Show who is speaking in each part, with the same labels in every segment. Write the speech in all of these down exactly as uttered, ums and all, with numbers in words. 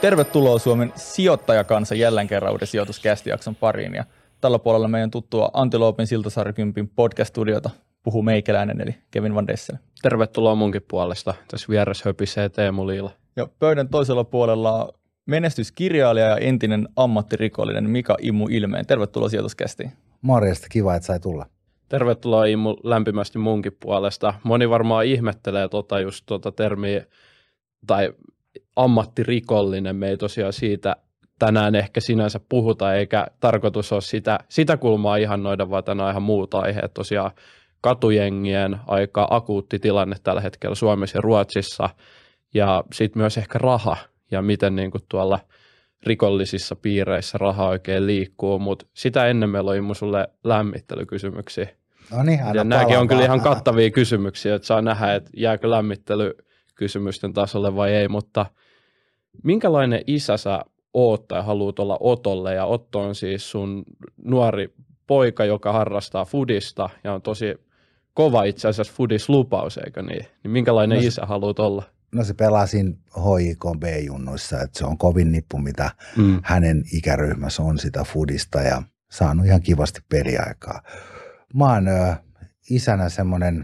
Speaker 1: Tervetuloa Suomen sijoittajakansa jälleen kerran uuden sijoituskästijakson pariin. Ja tällä puolella meidän tuttua Antiloopin Siltasaarikympin podcast-studiota puhuu meikäläinen eli Kevin Van Dessel.
Speaker 2: Tervetuloa munkin puolesta. Tässä vieressä höpisee Teemu Liila.
Speaker 1: Ja pöydän toisella puolella menestyskirjailija ja entinen ammattirikollinen Mika Immu Ilmeen. Tervetuloa sijoituskästiin.
Speaker 3: Morjesta, kiva, että sai tulla.
Speaker 2: Tervetuloa Immu lämpimästi munkin puolesta. Moni varmaan ihmettelee tota just tuota termiä tai ammattirikollinen. Me ei tosiaan siitä tänään ehkä sinänsä puhuta, eikä tarkoitus ole sitä, sitä kulmaa ihannoida, vaan tänään ihan muuta aiheet. Tosiaan katujengien aika akuutti tilanne tällä hetkellä Suomessa ja Ruotsissa, ja sitten myös ehkä raha, ja miten niin kuin tuolla rikollisissa piireissä raha oikein liikkuu, mutta sitä ennen meillä on Immu sulle lämmittelykysymyksiä.
Speaker 3: No niin,
Speaker 2: ja nämäkin on kyllä ihan kattavia kysymyksiä, että saa nähdä, että jääkö lämmittelykysymysten tasolle vai ei, mutta minkälainen isä sä oot tai haluat olla Otolle, ja Otto on siis sun nuori poika, joka harrastaa fudista ja on tosi kova itse asiassa fudislupaus, eikö niin? Niin minkälainen no se, isä haluat olla?
Speaker 3: No se pelasin H I K B-junnuissa, että se on kovin nippu, mitä mm. hänen ikäryhmässä on sitä fudista ja saanut ihan kivasti peliaikaa. Mä oon ö, isänä semmoinen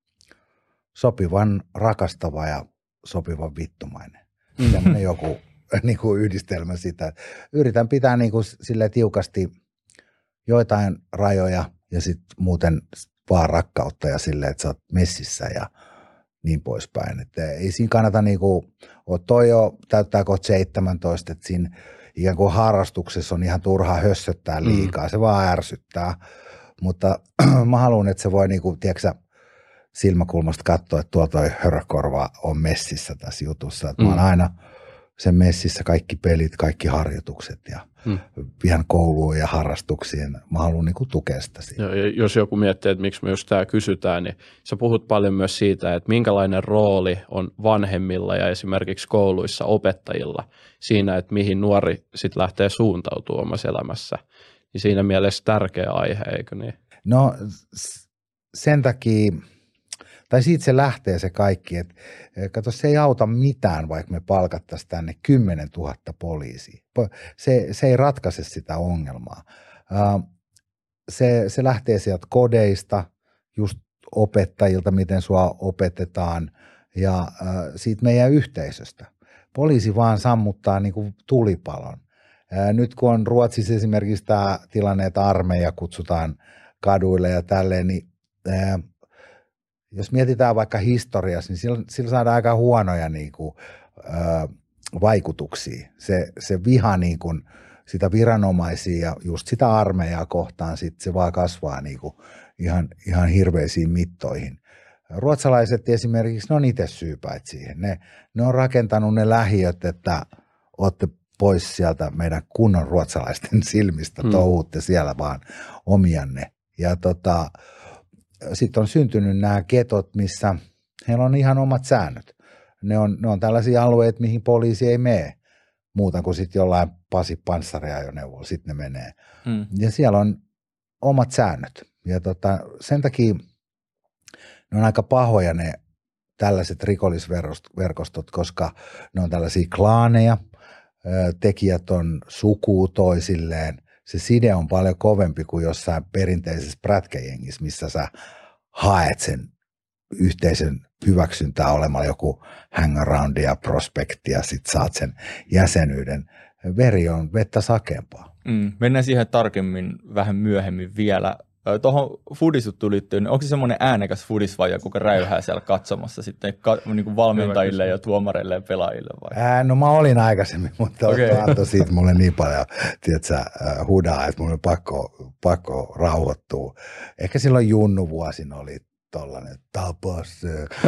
Speaker 3: sopivan rakastava ja sopivan vittumainen. Mm. Semmoinen joku niin kuin yhdistelmä sitä. Yritän pitää niin kuin silleen tiukasti joitain rajoja ja sitten muuten vaan rakkautta ja silleen, että sä oot messissä ja niin poispäin. Että ei siinä kannata niinku, Otto jo täyttää kohta seitsemäntoista, että siinä ikään kuin harrastuksessa on ihan turhaa hössöttää liikaa, mm. se vaan ärsyttää. Mutta mä haluan, että se voi niinku, tiedätkö silmäkulmasta katsoa, että tuo toi hörökorva on messissä tässä jutussa. Että mm. mä oon aina sen messissä kaikki pelit, kaikki harjoitukset ja hmm. ihan kouluun ja harrastuksiin. Mä haluan niin kuin tukea sitä siinä.
Speaker 2: Ja jos joku miettii, että miksi me just tämä kysytään, niin sä puhut paljon myös siitä, että minkälainen rooli on vanhemmilla ja esimerkiksi kouluissa opettajilla siinä, että mihin nuori sitten lähtee suuntautumaan omassa elämässä. Niin siinä mielessä tärkeä aihe, eikö niin?
Speaker 3: No sen takia, tai siitä se lähtee se kaikki, että kato, se ei auta mitään, vaikka me palkattaisiin tänne kymmenen tuhatta poliisia. Se, se ei ratkaise sitä ongelmaa. Se, se lähtee sieltä kodeista, just opettajilta, miten sua opetetaan, ja siitä meidän yhteisöstä. Poliisi vaan sammuttaa niin kuin tulipalon. Nyt kun on Ruotsissa esimerkiksi tämä tilanne, että armeija kutsutaan kaduille ja tälleen, niin jos mietitään vaikka historiassa, niin sillä, sillä saadaan aika huonoja niin kuin, ö, vaikutuksia. Se, se viha niin kuin, sitä viranomaisia ja just sitä armeijaa kohtaan, sit se vaan kasvaa niin kuin, ihan, ihan hirveisiin mittoihin. Ruotsalaiset esimerkiksi, ne on itse syypäät siihen. Ne, ne on rakentanut ne lähiöt, että olette pois sieltä meidän kunnon ruotsalaisten silmistä, mm. touhutte siellä vaan omianne. Ja tota... Sitten on syntynyt nämä getot, missä heillä on ihan omat säännöt. Ne on, ne on tällaisia alueita, mihin poliisi ei mene, muuta kuin sitten jollain Pasi panssariajoneuvolla, sitten ne menee. Mm. Ja siellä on omat säännöt. Ja tota, sen takia ne on aika pahoja ne tällaiset rikollisverkostot, koska ne on tällaisia klaaneja, tekijät on sukuu toisilleen. Se side on paljon kovempi kuin jossain perinteisessä prätkäjengissä, missä sä haet sen yhteisön hyväksyntää olemalla joku hangaround ja prospekti ja sit saat sen jäsenyyden. Veri on vettä sakempaa.
Speaker 1: Mm, mennään siihen tarkemmin vähän myöhemmin vielä. Tuohon fudisuttuun liittyen, onko se semmoinen äänekäs fudisvaija, kuka räyhää siellä katsomassa sitten niin kuin valmentajille ja tuomareille ja pelaajille? Vai?
Speaker 3: Ää, no mä olin aikaisemmin, mutta okay. Otto antoi siitä mulle niin paljon tiedätkö, hudaa, että mulla oli pakko, pakko rauhoittua. Ehkä silloin junnuvuosina oli tollainen tapas,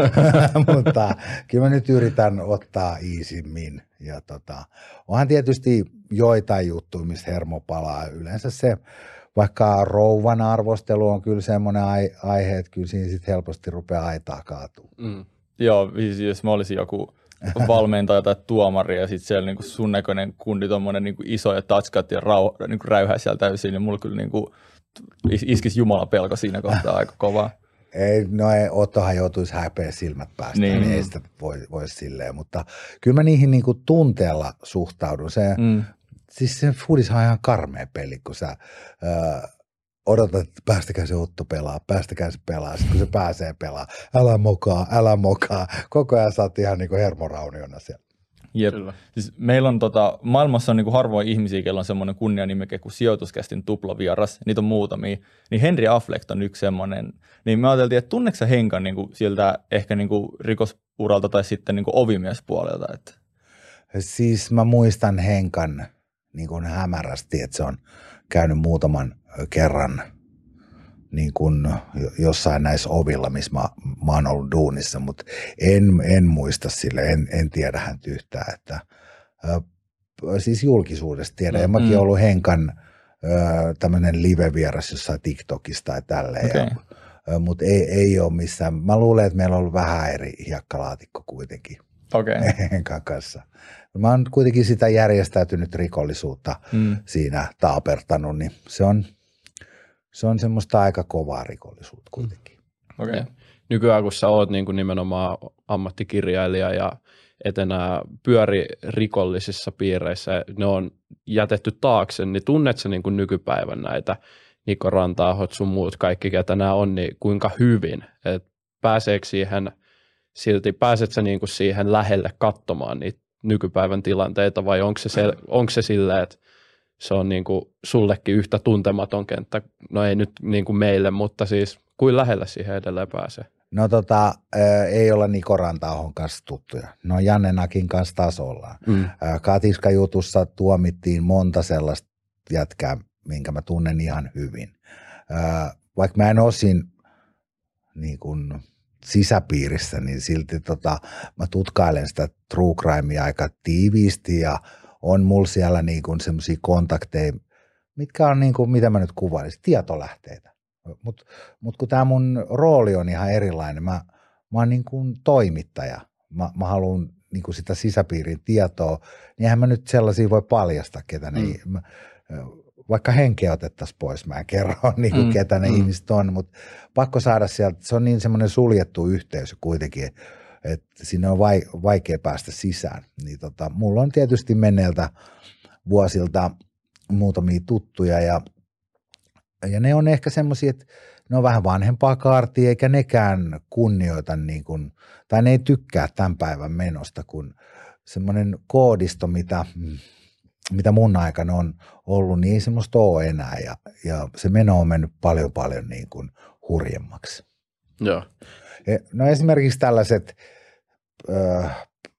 Speaker 3: mutta kyllä mä nyt yritän ottaa iisimmin. Ja tota, onhan tietysti joitain juttuja, mistä hermo palaa. Yleensä se, vaikka rouvan arvostelu on kyllä semmoinen aihe, että kyllä siinä sitten helposti rupeaa aitaa kaatua.
Speaker 1: Mm. Joo, jos mä olisin joku valmentaja tai tuomari ja sitten siellä niinku sun näköinen kundi, tommonen niinku iso ja tatskat ja rau, niinku räyhää siellä täysin, niin mulla kyllä niinku iskisi Jumala pelko siinä kohtaa aika kovaa.
Speaker 3: Ei, no ei, Ottohan joutuisi häpeä silmät päästä, niin, niin ei sitä voi, voi silleen, mutta kyllä mä niihin niinku tunteella suhtaudun. Se, mm. Siis se foodishan on ihan karmea peli, kun sä ö, odotat, että päästäkää se Otto pelaa, päästäkää se pelaa, sitten kun se pääsee pelaa, älä mokaa, älä mokaa, koko ajan sä oot ihan niinku hermorauniona siellä.
Speaker 1: Jep. Siis meillä on tota, maailmassa on niinku harvoin ihmisiä, joilla on semmoinen kunnianimike kuin sijoituskästin tuplavieras, niitä on muutamia, niin Henry Affleck on yksi semmoinen, niin me ajateltiin, että tunneeko sä Henkan niinku siltä ehkä niinku rikosuralta tai sitten niinku ovimiespuolelta? Että...
Speaker 3: Siis mä muistan Henkan niin kuin hämärästi, että se on käynyt muutaman kerran niin kuin jossain näissä ovilla, missä mä, mä oon ollut duunissa, mutta en, en muista sille, en, en tiedä häntä yhtään, että äh, siis julkisuudesta tiedän, mm. ja mäkin olen ollut Henkan äh, tämmöinen live-vieras jossain TikTokista tai tälleen, okay. äh, mutta ei, ei ole missään, mä luulen, että meillä on ollut vähän eri hiekkalaatikko kuitenkin okay. Henkan kanssa. Mä oon kuitenkin sitä järjestäytynyt rikollisuutta mm. siinä taapertanut, niin se on Se on semmoista aika kovaa rikollisuutta kuitenkin.
Speaker 2: Okay. Nykyään kun sä oot niin kuin nimenomaan ammattikirjailija ja et enää pyöri rikollisissa piireissä, ne on jätetty taakse, niin tunnet sä niin kuin nykypäivän näitä Niko Ranta-ahot sun muut kaikki, ketä nämä on, niin kuinka hyvin? Et pääseekö siihen silti, pääset sä niin kuin siihen lähelle katsomaan niitä nykypäivän tilanteita vai onko se, se, onko se silleen, että se on niin kuin sullekin yhtä tuntematon kenttä, no ei nyt niin kuin meille, mutta siis kuin lähellä siihen edelleen pääsee?
Speaker 3: No tota, ei olla Niko Ranta-ahon kanssa tuttuja. No Janne Nakin kanssa taas ollaan. Mm. Katiska-jutussa tuomittiin monta sellaista jätkää, minkä mä tunnen ihan hyvin. Vaikka mä en osin niin kuin sisäpiirissä, niin silti tota, mä tutkailen sitä true crimea aika tiiviisti ja on mulla siellä niin kuin semmoisia kontakteja, mitkä on niin kuin, mitä mä nyt kuvailisin, tietolähteitä. Mutta mut kun tämä mun rooli on ihan erilainen, mä, mä oon niin kuin toimittaja, mä, mä haluan niin kuin sitä sisäpiirin tietoa, niin eihän mä nyt sellaisia voi paljastaa, ketä ne, mm. mä, vaikka henkeä otettaisiin pois, mä en kerro niin kuin, mm. ketä ne mm. ihmiset on, mutta pakko saada sieltä, se on niin semmoinen suljettu yhteys kuitenkin, että sinne on vaikea päästä sisään. Niin tota, mulla on tietysti menneiltä vuosilta muutamia tuttuja ja, ja ne on ehkä semmoisia, että ne on vähän vanhempaa kaartia eikä nekään kunnioita niin kuin, tai ne ei tykkää tämän päivän menosta, kun semmoinen koodisto, mitä, mitä mun aikana on ollut, niin ei semmoista ole enää ja, ja se meno on mennyt paljon paljon niin kuin hurjemmaksi.
Speaker 2: Joo.
Speaker 3: No esimerkiksi tällaiset äh,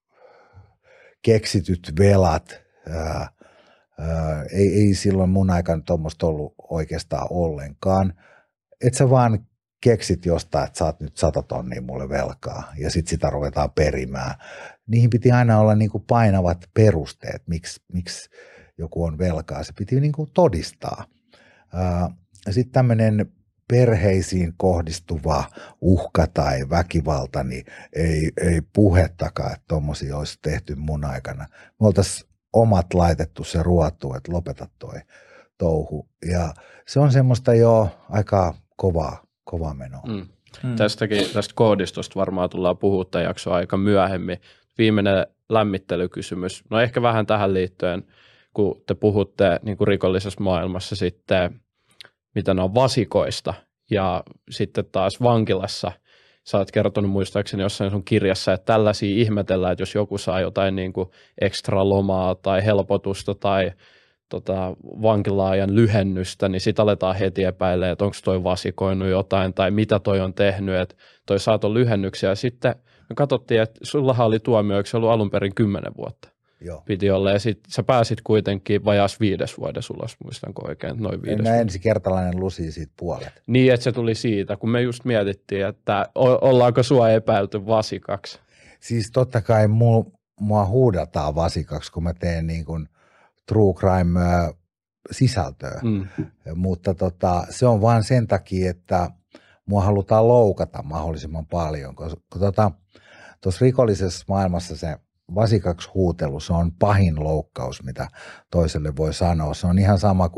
Speaker 3: keksityt velat, äh, äh, ei, ei silloin mun aikana tuommoista ollut oikeastaan ollenkaan. Et sä vaan keksit jostain, että saat nyt sata tonnia mulle velkaa ja sit sitä ruvetaan perimään. Niihin piti aina olla niinku painavat perusteet, miksi, miksi joku on velkaa. Se piti niinku todistaa. Äh, ja sitten tämmöinen perheisiin kohdistuva uhka tai väkivalta, niin ei, ei puhettakaan, että tuommoisia olisi tehty mun aikana. Me oltaisiin omat laitettu se ruotuun, että lopeta toi touhu. Ja se on semmoista jo aika kovaa, kovaa menoa. Mm.
Speaker 2: Mm. Tästäkin, tästä koodistosta varmaan tullaan puhua tämän jakson aika myöhemmin. Viimeinen lämmittelykysymys. No ehkä vähän tähän liittyen, kun te puhutte niin kuin rikollisessa maailmassa sitten mitä ne on vasikoista, ja sitten taas vankilassa, sä oot kertonut muistaakseni jossain sun kirjassa, että tällaisia ihmetellään, että jos joku saa jotain niin kuin ekstra lomaa tai helpotusta tai tota, vankilaajan lyhennystä, niin sit aletaan heti epäilemään, että onko toi vasikoinut jotain tai mitä toi on tehnyt, että toi saaton lyhennyksiä. Ja sitten me katsottiin, että sullahan oli tuomio, eikö se ollut alun perin kymmenen vuotta?
Speaker 3: Joo.
Speaker 2: Piti olla, ja sitten sä pääsit kuitenkin vajaas viides vuodessa ulos, muistanko oikein, noin viides.
Speaker 3: En ensikertalainen lusi siitä puolet.
Speaker 2: Niin, että se tuli siitä, kun me just mietittiin, että ollaanko sua epäilty vasikaksi.
Speaker 3: Siis totta kai mua, mua huudataan vasikaksi, kun mä teen niin kuin true crime sisältöä, mm. mutta tota, se on vaan sen takia, että mua halutaan loukata mahdollisimman paljon, koska tuossa tota, rikollisessa maailmassa se vasikaksi huutelu, se on pahin loukkaus, mitä toiselle voi sanoa. Se on ihan sama kuin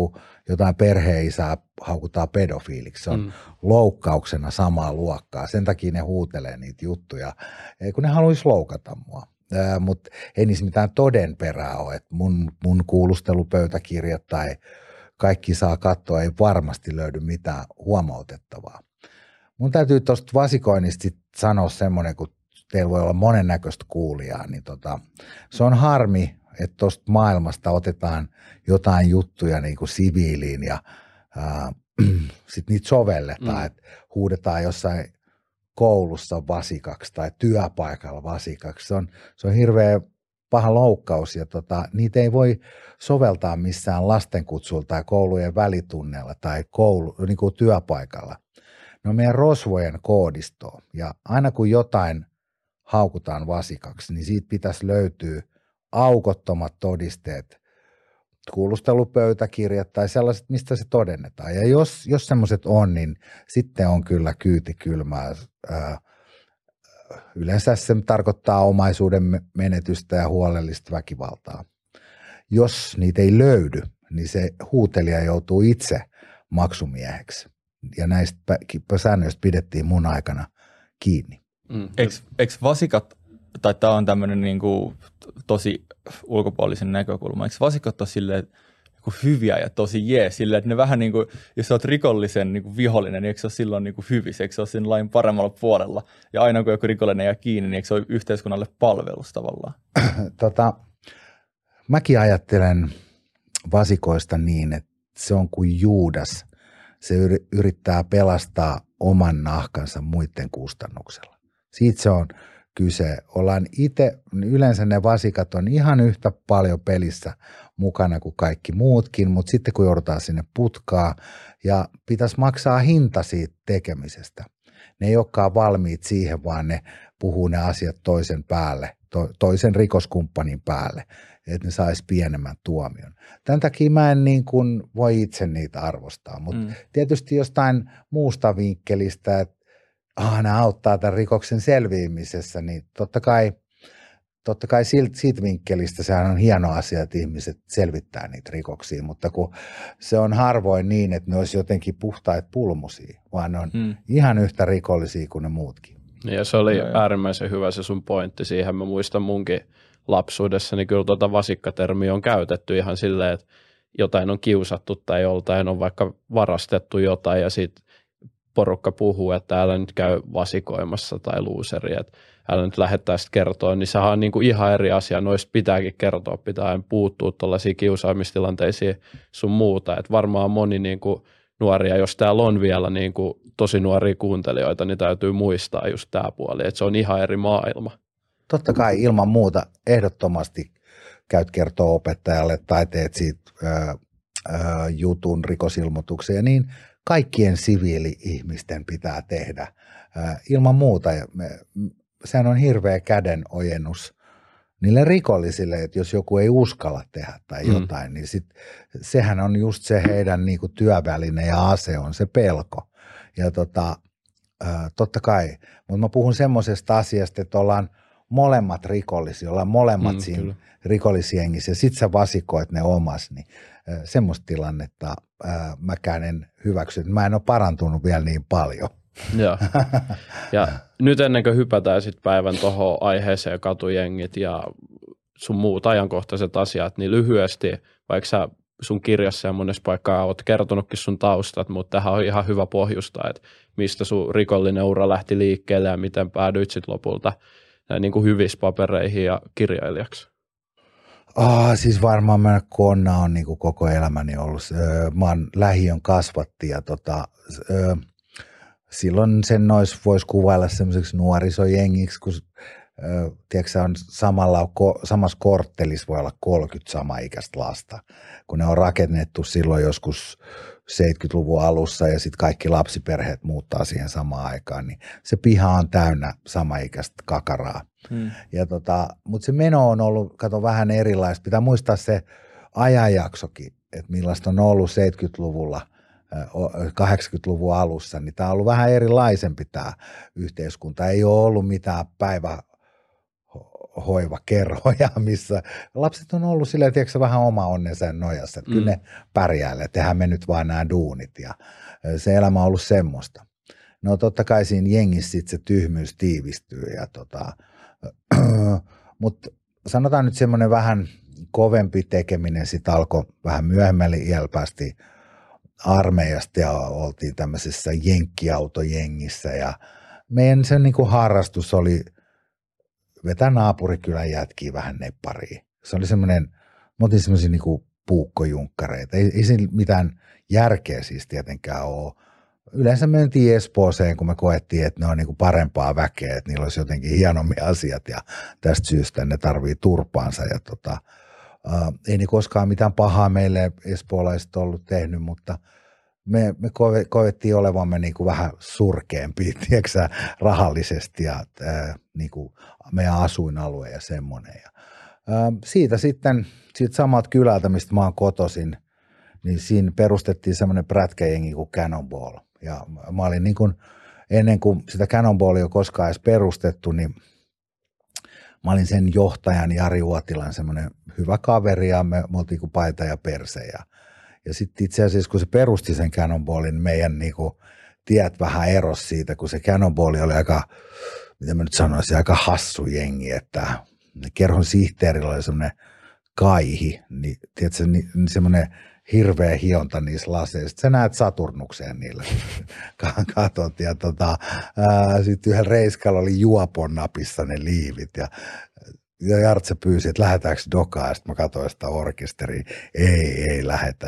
Speaker 3: jotain perheisää haukutaan pedofiiliksi. Se on mm. loukkauksena samaa luokkaa. Sen takia ne huutelee niitä juttuja, kun ne haluaisi loukata mua. Äh, mutta ei niissä mitään todenperää ole. Et mun, mun kuulustelupöytäkirjat tai kaikki saa katsoa, ei varmasti löydy mitään huomautettavaa. Mun täytyy tuosta vasikoinnista sanoa semmoinen, kun teillä voi olla monennäköistä kuulijaa, niin tota, se on harmi, että tuosta maailmasta otetaan jotain juttuja niin kuin siviiliin ja äh, sitten niitä sovelletaan, mm. että huudetaan jossain koulussa vasikaksi tai työpaikalla vasikaksi. Se on, se on hirveä paha loukkaus ja tota, niitä ei voi soveltaa missään lastenkutsulla tai koulujen välitunneilla tai koulu, niin kuin työpaikalla. Ne on meidän rosvojen koodistoa ja aina kun jotain haukutaan vasikaksi, niin siitä pitäisi löytyä aukottomat todisteet, kuulustelupöytäkirjat tai sellaiset, mistä se todennetaan. Ja jos, jos semmoiset on, niin sitten on kyllä kyyti kylmää. Yleensä se tarkoittaa omaisuuden menetystä ja huolellista väkivaltaa. Jos niitä ei löydy, niin se huutelija joutuu itse maksumieheksi. Ja näistä säännöistä pidettiin mun aikana kiinni.
Speaker 1: Mm. Eikö vasikat, tai tämä on tämmöinen niinku tosi ulkopuolisen näkökulma, eikö vasikat ole silleen niinku hyviä ja tosi jee, silleen, että ne vähän niin kuin, jos olet rikollisen niinku vihollinen, niin eikö se ole silloin niinku hyvissä, eikö se ole siinä lain paremmalla puolella, ja aina kun joku rikollinen jää kiinni, niin eikö se ole yhteiskunnalle palvelus tavallaan?
Speaker 3: tota, mäkin ajattelen vasikoista niin, että se on kuin Juudas, se yrittää pelastaa oman nahkansa muiden kustannuksella. Siitä se on kyse. Ollaan itse, yleensä ne vasikat on ihan yhtä paljon pelissä mukana kuin kaikki muutkin, mutta sitten kun joudutaan sinne putkaa ja pitäisi maksaa hinta siitä tekemisestä. Ne ei olekaan valmiit siihen, vaan ne puhuu ne asiat toisen päälle, to, toisen rikoskumppanin päälle, että ne saisi pienemmän tuomion. Tämän takia mä en niin kuin voi itse niitä arvostaa, mutta mm. tietysti jostain muusta vinkkelistä, että ah, ne auttaa tämän rikoksen selviämisessä, niin totta kai, totta kai siitä, siitä vinkkelistä sehän on hieno asia, että ihmiset selvittää niitä rikoksia, mutta kun se on harvoin niin, että ne olisi jotenkin puhtaita pulmusia, vaan ne on hmm. ihan yhtä rikollisia kuin ne muutkin.
Speaker 2: Ja se oli no, äärimmäisen hyvä se sun pointti siihen. Mä muistan munkin lapsuudessa, niin kyllä tuota vasikkatermiä on käytetty ihan silleen, että jotain on kiusattu tai joltain on vaikka varastettu jotain ja sitten porukka puhuu, että älä nyt käy vasikoimassa tai luuseri, että älä nyt lähettää sitä kertoa, niin sehän on niin kuin ihan eri asia. Noista pitääkin kertoa, pitää aina puuttua tuollaisiin kiusaamistilanteisiin sun muuta. Että varmaan moni niin kuin nuoria, jos täällä on vielä niin kuin tosi nuoria kuuntelijoita, niin täytyy muistaa just tämä puoli, että se on ihan eri maailma.
Speaker 3: Totta kai ilman muuta ehdottomasti käyt kertoa opettajalle tai teet siitä ö, ö, jutun rikosilmoituksia, niin kaikkien siviili-ihmisten pitää tehdä äh, ilman muuta. Ja me, sehän on hirveä kädenojennus niille rikollisille, että jos joku ei uskalla tehdä tai mm. jotain, niin sit, sehän on just se heidän niinku työväline ja ase on se pelko. Ja tota, äh, totta kai, mutta mä puhun semmoisesta asiasta, että ollaan molemmat rikollisia, ollaan molemmat mm, siinä kyllä. rikollisjengissä ja sit sä vasikoit ne omas, niin äh, semmoista tilannetta äh, mäkään en hyväksy. Mä en ole parantunut vielä niin paljon.
Speaker 2: Joo. Ja nyt ennen kuin hypätään sit päivän tuohon aiheeseen katujengit ja sun muut ajankohtaiset asiat, niin lyhyesti, vaikka sä sun kirjassa ja monessa paikkaa oot kertonutkin sun taustat, mutta tähän on ihan hyvä pohjustaa, että mistä sun rikollinen ura lähti liikkeelle ja miten päädyit sit lopulta niin kuin hyvissä papereihin ja kirjailijaksi?
Speaker 3: Ah, siis varmaan mä konna on niin kuin koko elämäni ollut. Mä oon lähiön kasvatti ja tota, silloin sen nois voisi kuvailla semmoiseksi nuorisojengiksi, kun tiedätkö, on samalla, samassa korttelissa voi olla kolmekymmentä samaikäistä lasta, kun ne on rakennettu silloin joskus seitsemänkymmentäluvun alussa ja sitten kaikki lapsiperheet muuttaa siihen samaan aikaan, niin se piha on täynnä samaikäistä kakaraa. Hmm. Ja tota, mutta se meno on ollut, kato, vähän erilaista. Pitää muistaa se ajanjaksokin, että millaista on ollut seitsemänkymmentäluvulla, kahdeksankymmentäluvun alussa, niin tämä on ollut vähän erilaisempi tämä yhteiskunta. Ei ole ollut mitään päivä hoivakerhoja, missä lapset on ollut silleen, tiedätkö, vähän oma onnensa nojassa, että mm. kyllä ne pärjäälle, tehdään me nyt vaan nämä duunit ja se elämä on ollut semmoista. No totta kai siinä jengissä sit se tyhmyys tiivistyy, ja tota, mutta sanotaan nyt semmoinen vähän kovempi tekeminen sitten alkoi vähän myöhemmällä iällä, päästiin armeijasta ja oltiin tämmöisessä jenkkiautojengissä ja meidän se niinku harrastus oli vetää naapurikylän jätkiä vähän neppariin. Se oli semmoinen, me oltiin semmoisia niinku puukkojunkkareita, ei, ei siinä mitään järkeä siis tietenkään ole. Yleensä mentiin Espooseen, kun me koettiin, että ne on niinku parempaa väkeä, että niillä olisi jotenkin hienommin asiat ja tästä syystä ne tarvii turpaansa. Ja tota, ää, ei ne koskaan mitään pahaa meille espoolaiset ollut tehnyt, mutta me, me koettiin olevamme niinku vähän surkeampia, tiedätkö, rahallisesti ja ää, niinku meidän asuinalue ja semmoinen. Ja, ää, siitä sitten, siitä samalta kylältä, mistä mä oon kotoisin, niin siinä perustettiin semmoinen prätkäjengi kuin Cannonball. Ja mä olin niin kuin, ennen kuin sitä Cannonballia ei koskaan edes perustettu, niin mä olin sen johtajan Jari Uotilan semmoinen hyvä kaveri ja me, me oltiin kuin paita ja perse. Ja, ja sitten itse asiassa kun se perusti sen Cannonballin, niin meidän niin kuin tiet vähän erosi siitä, kun se Cannonball oli aika, mitä mä nyt sanoisin, aika hassu jengi, että kerhon sihteerillä oli semmoinen kaihi, niin tiedätkö, niin, niin semmoinen hirveä hionta niissä laseissa. Sä näet Saturnukseen niillä. Katot. Ja tota, sitten yhdellä reiskalla oli juopon napissa ne liivit. Ja, ja Jartse pyysi, että lähdetäänkö dokaan. Sitten mä katsoin sitä orkesteria. Ei, ei lähetä.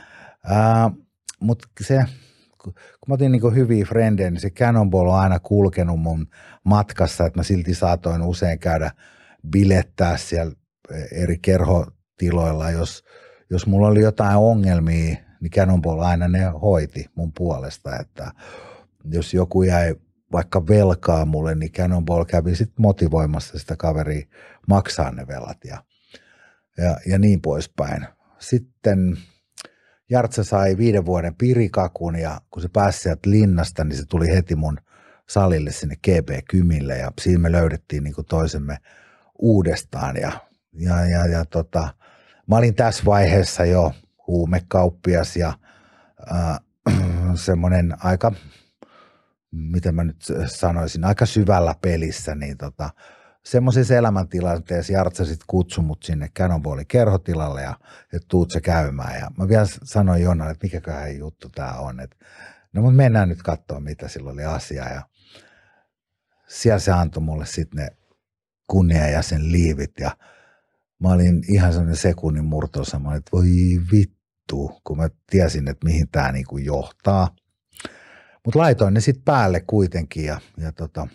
Speaker 3: Mutta se, kun mä otin niinku hyviä frendejä, niin se Cannonball on aina kulkenut mun matkassa, että mä silti saatoin usein käydä bilettää siellä eri kerhotiloilla, jos Jos mulla oli jotain ongelmia, niin Cannonball aina ne hoiti mun puolesta, että jos joku jäi vaikka velkaa mulle, niin Cannonball kävi sitten motivoimassa sitä kaveria maksaa ne velat ja, ja, ja niin poispäin. Sitten Jartsa sai viiden vuoden pirikakun ja kun se pääsi sieltä linnasta, niin se tuli heti mun salille sinne G B-kymille ja siinä me löydettiin niin kuin toisemme uudestaan ja, ja, ja, ja tota, mä olin tässä vaiheessa jo huumekauppias ja äh, semmoinen aika, mitä mä nyt sanoisin, aika syvällä pelissä, niin tota, semmoisessa elämäntilanteessa Jartsa sitten kutsui mut sinne Cannonballin kerhotilalle ja että tuut sä käymään. Ja mä vielä sanoin Jonnalle, että mikäköhän juttu tää on. Et, no mutta mennään nyt katsoa, mitä sillä oli asia. Ja siellä se antoi mulle sitten ne kunnianjäsen liivit ja mä olin ihan sellainen sekunnin murtossa, mä olin, että voi vittu, kun mä tiesin, että mihin tää niinku johtaa. Mutta laitoin ne sitten päälle kuitenkin ja, ja tota,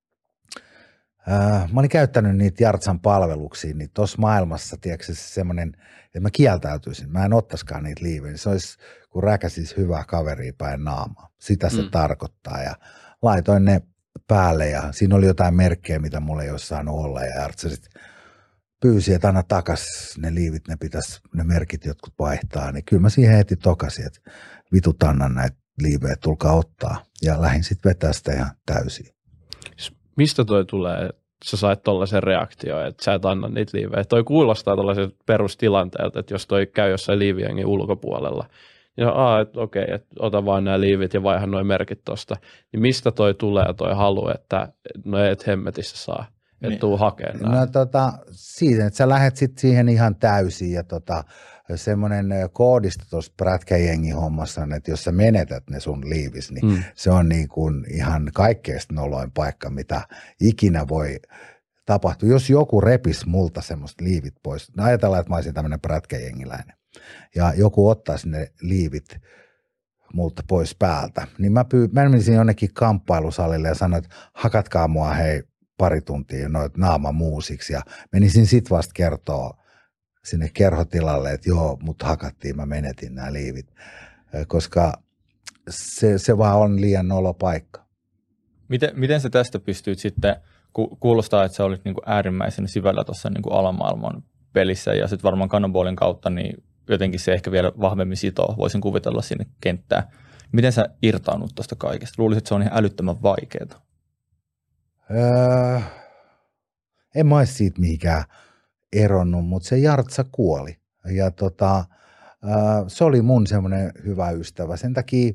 Speaker 3: ää, mä olin käyttänyt niitä Jartsan palveluksia, niin tuossa maailmassa, tiedätkö, se semmoinen, että mä kieltäytyisin, mä en ottaskaan niitä liivejä, se olisi, kun räkäsis hyvää kaveria päin naamaa. Sitä se mm. tarkoittaa ja laitoin ne päälle ja siinä oli jotain merkkejä, mitä mulla ei olisi saanut olla ja Jartsa sitten pyysi, että anna takas ne liivit, ne pitäisi, ne merkit jotkut vaihtaa, niin kyllä mä siihen heti tokasin, että vitut annan näitä liivejä, tulkaa ottaa. Ja lähdin sitten vetää sitä ihan täysin.
Speaker 2: Mistä toi tulee, että sä sait tollaisen reaktion, että sä et anna niitä liivejä? Toi kuulostaa tollaiselta perustilanteelta, että jos toi käy jossain liivijengin ulkopuolella, niin aa, että okei, että ota vaan nämä liivit ja vaihan nuo merkit tosta. Niin mistä toi tulee toi halu, että no et hemmetissä saa? Että niin. Tuu hakemaan.
Speaker 3: No tota, siitä, että sä lähdet sitten siihen ihan täysin ja tota, semmoinen koodisto tuossa prätkäjengin hommassa on, että jos sä menetät ne sun liivis, niin mm. se on niin kuin ihan kaikkeesta noloin paikka, mitä ikinä voi tapahtua. Jos joku repisi multa semmoista liivit pois, no ajatellaan, että mä olisin tämmöinen prätkäjengiläinen ja joku ottaisi ne liivit multa pois päältä, niin mä, pyy- mä menisin jonnekin kamppailusalille ja sanoin, että hakatkaa mua hei pari tuntia noit naamamuusiksi ja menisin sit vasta kertoa sinne kerhotilalle, että joo, mut hakattiin, mä menetin nämä liivit, koska se, se vaan on liian nolo paikka.
Speaker 1: Miten, miten sä tästä pystyt sitten, ku, kuulostaa, että sä olit niinku äärimmäisen syvällä tuossa niinku alamaailman pelissä ja sitten varmaan Cannonballin kautta niin jotenkin se ehkä vielä vahvemmin sitoo, voisin kuvitella sinne kenttään. Miten sä irtaannut tuosta kaikesta? Luulisit, että se on ihan älyttömän vaikeaa?
Speaker 3: Öö, en mä olisi siitä mihinkään eronnut, mutta se Jartsa kuoli. Ja tota, äh, se oli mun semmoinen hyvä ystävä. Sen takia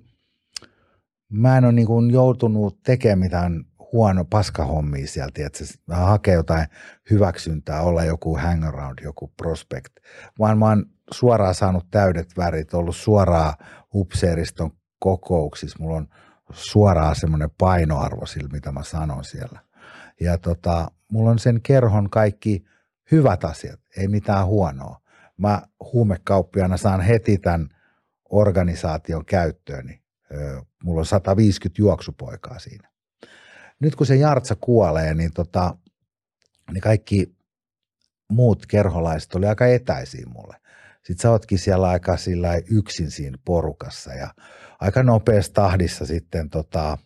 Speaker 3: mä en ole niin kuin joutunut tekemään mitään huono paskahommia sieltä, että se hakee jotain hyväksyntää, olla joku hangaround, joku prospect, vaan mä oon suoraan saanut täydet värit, ollut suoraan upseeriston kokouksissa, mulla on suoraan semmoinen painoarvo sillä, mitä mä sanon siellä. Ja tota, mulla on sen kerhon kaikki hyvät asiat, ei mitään huonoa. Mä huumekauppiaana saan heti tämän organisaation käyttööni. Mulla on sata viisikymmentä juoksupoikaa siinä. Nyt kun se Jartsa kuolee, niin, tota, niin kaikki muut kerholaiset oli aika etäisiä mulle. Sitten sä ootkin siellä aika sillä yksin siinä porukassa ja aika nopeassa tahdissa sitten tota,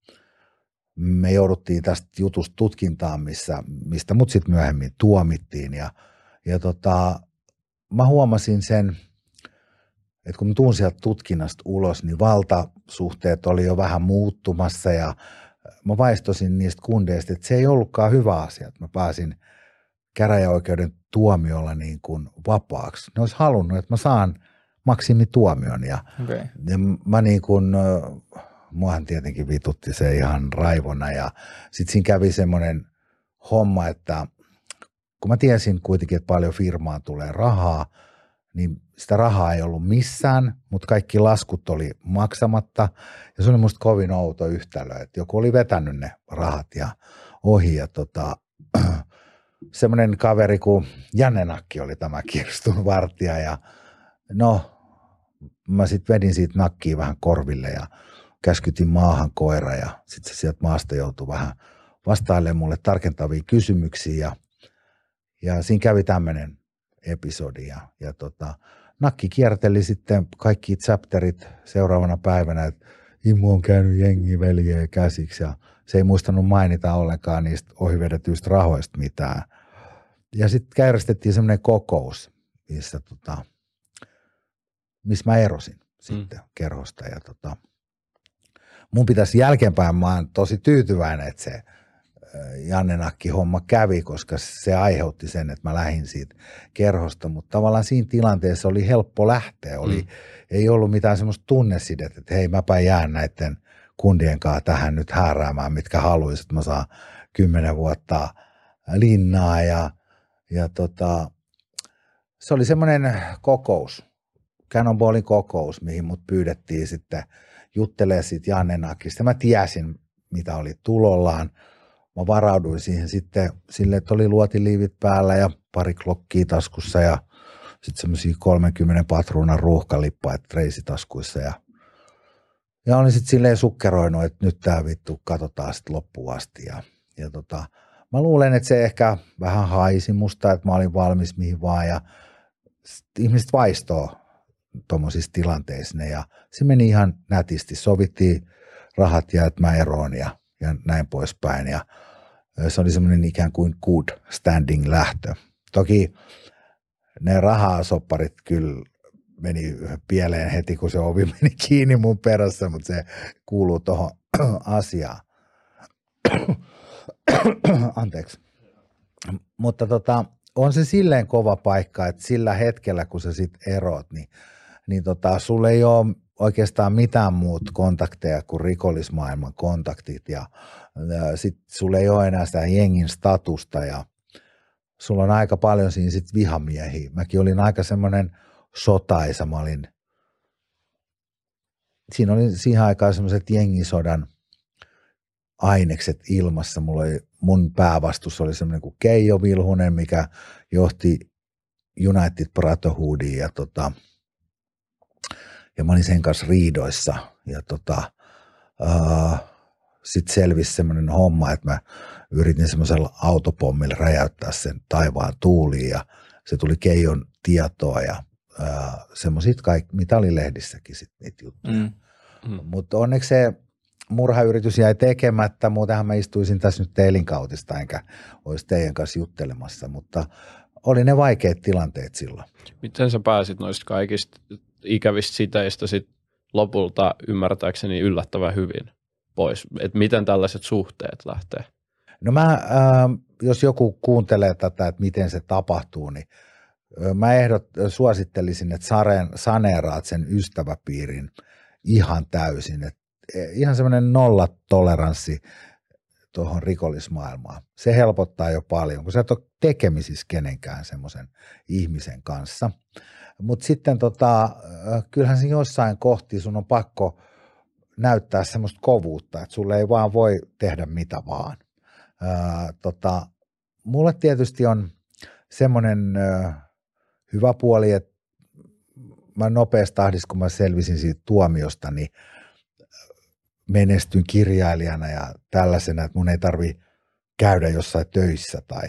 Speaker 3: me jouduttiin tästä jutusta tutkintaan, missä, mistä mut sitten myöhemmin tuomittiin ja, ja tota, mä huomasin sen, että kun mä tuun sieltä tutkinnasta ulos, niin valtasuhteet oli jo vähän muuttumassa ja mä vaistosin niistä kundeista, että se ei ollutkaan hyvä asia, että mä pääsin käräjäoikeuden tuomiolla niin kuin vapaaksi. Ne olisi halunnut, että mä saan maksimituomion ja, okay. ja mä niin kuin, muahan tietenkin vitutti se ihan raivona ja sitten siinä kävi semmoinen homma, että kun mä tiesin kuitenkin, että paljon firmaan tulee rahaa, niin sitä rahaa ei ollut missään, mutta kaikki laskut oli maksamatta ja se oli musta kovin outo yhtälö, että joku oli vetänyt ne rahat ja ohi ja tota, semmoinen kaveri kuin Janne Nakki oli tämä kirstun vartija ja no mä sitten vedin siitä nakkiin vähän korville ja käskytin maahan koira ja sitten se sieltä maasta joutui vähän vastailemaan mulle tarkentavia kysymyksiä ja, ja siinä kävi tämmöinen episodi ja, ja tota, Nakki kierteli sitten kaikki chapterit seuraavana päivänä, että Immu on käynyt jengiveljeä käsiksi ja se ei muistanut mainita ollenkaan niistä ohivedetyistä rahoista mitään. Ja sitten järjestettiin semmoinen kokous, missä, tota, missä mä erosin sitten mm. kerhosta ja tota, mun pitäisi jälkeenpäin, mä oon tosi tyytyväinen, että se Janne Nakki homma kävi, koska se aiheutti sen, että mä lähdin siitä kerhosta, mutta tavallaan siinä tilanteessa oli helppo lähteä, oli, mm. ei ollut mitään semmoista tunnesidettä, että hei mäpä jään näiden kundien kanssa tähän nyt hääräämään, mitkä haluaisit, että mä saan kymmenen vuotta linnaa ja, ja tota, se oli semmoinen kokous, Cannonballin kokous, mihin mut pyydettiin sitten juttelemaan siitä Janne Nakista. Mä tiesin, mitä oli tulollaan. Mä varauduin siihen sitten sille, että oli luotiliivit päällä ja pari klokkia taskussa ja sitten semmoisia kolmenkymmenen patruunan ruuhkalippaita reisitaskuissa ja, ja olin sitten silleen sukkeroinut, että nyt tää vittu katsotaan sitten loppuun asti ja, ja tota, mä luulen, että se ehkä vähän haisi musta, että mä olin valmis mihin vaan ja ihmiset vaistoo tuommoisissa tilanteissa ja se meni ihan nätisti, sovittiin rahat ja että mä eroon ja ja näin poispäin. Ja se oli semmoinen ikään kuin good standing lähtö. Toki ne rahasopparit kyllä meni pieleen heti, kun se ovi meni kiinni mun perässä, mutta se kuuluu tuohon asiaan. Anteeksi. Mutta tota, on se silleen kova paikka, että sillä hetkellä, kun sä sit erot, niin, niin tota, sulla ei ole oikeastaan mitään muut kontakteja kuin rikollismaailman kontaktit ja, ja sitten sulla ei ole enää sitä jengin statusta ja sulla on aika paljon siinä sit vihamiehiä. Mäkin olin aika semmoinen sotaisa, mä olin, siinä oli siihen aikaan semmoiset jengisodan ainekset ilmassa. Mulla oli, mun päävastus oli semmoinen kuin Keijo Vilhunen, mikä johti United Brotherhoodiin ja tota, ja mä olin sen kanssa riidoissa ja tota, uh, sitten selvisi semmoinen homma, että mä yritin semmoisella autopommilla räjäyttää sen taivaan tuuliin ja se tuli Keijon tietoa ja uh, semmoiset kaikki, mitä oli lehdissäkin sitten niitä juttuja. Mm. Mm. Mutta onneksi se murhayritys jäi tekemättä, muutenhan mä istuisin tässä nyt elinkautista enkä olisi teidän kanssa juttelemassa, mutta oli ne vaikeat tilanteet silloin.
Speaker 2: Miten sä pääsit noista kaikista ikävistä siteistä sit lopulta ymmärtääkseni yllättävän hyvin pois? Et miten tällaiset suhteet lähtee?
Speaker 3: No mä äh, jos joku kuuntelee tätä, että miten se tapahtuu, niin mä ehdot, suosittelisin, että saneeraat sen ystäväpiirin ihan täysin. Et ihan semmoinen nollatoleranssi tuohon rikollismaailmaan. Se helpottaa jo paljon, kun sä et ole tekemisissä kenenkään semmoisen ihmisen kanssa. Mutta sitten tota, kyllähän se jossain kohti sun on pakko näyttää semmoista kovuutta, että sulle ei vaan voi tehdä mitä vaan. Ää, tota, mulle tietysti on semmoinen ää, hyvä puoli, että mä nopeassa tahdissa, kun mä selvisin siitä tuomiosta, niin menestyn kirjailijana ja tällaisena, että mun ei tarvi käydä jossain töissä tai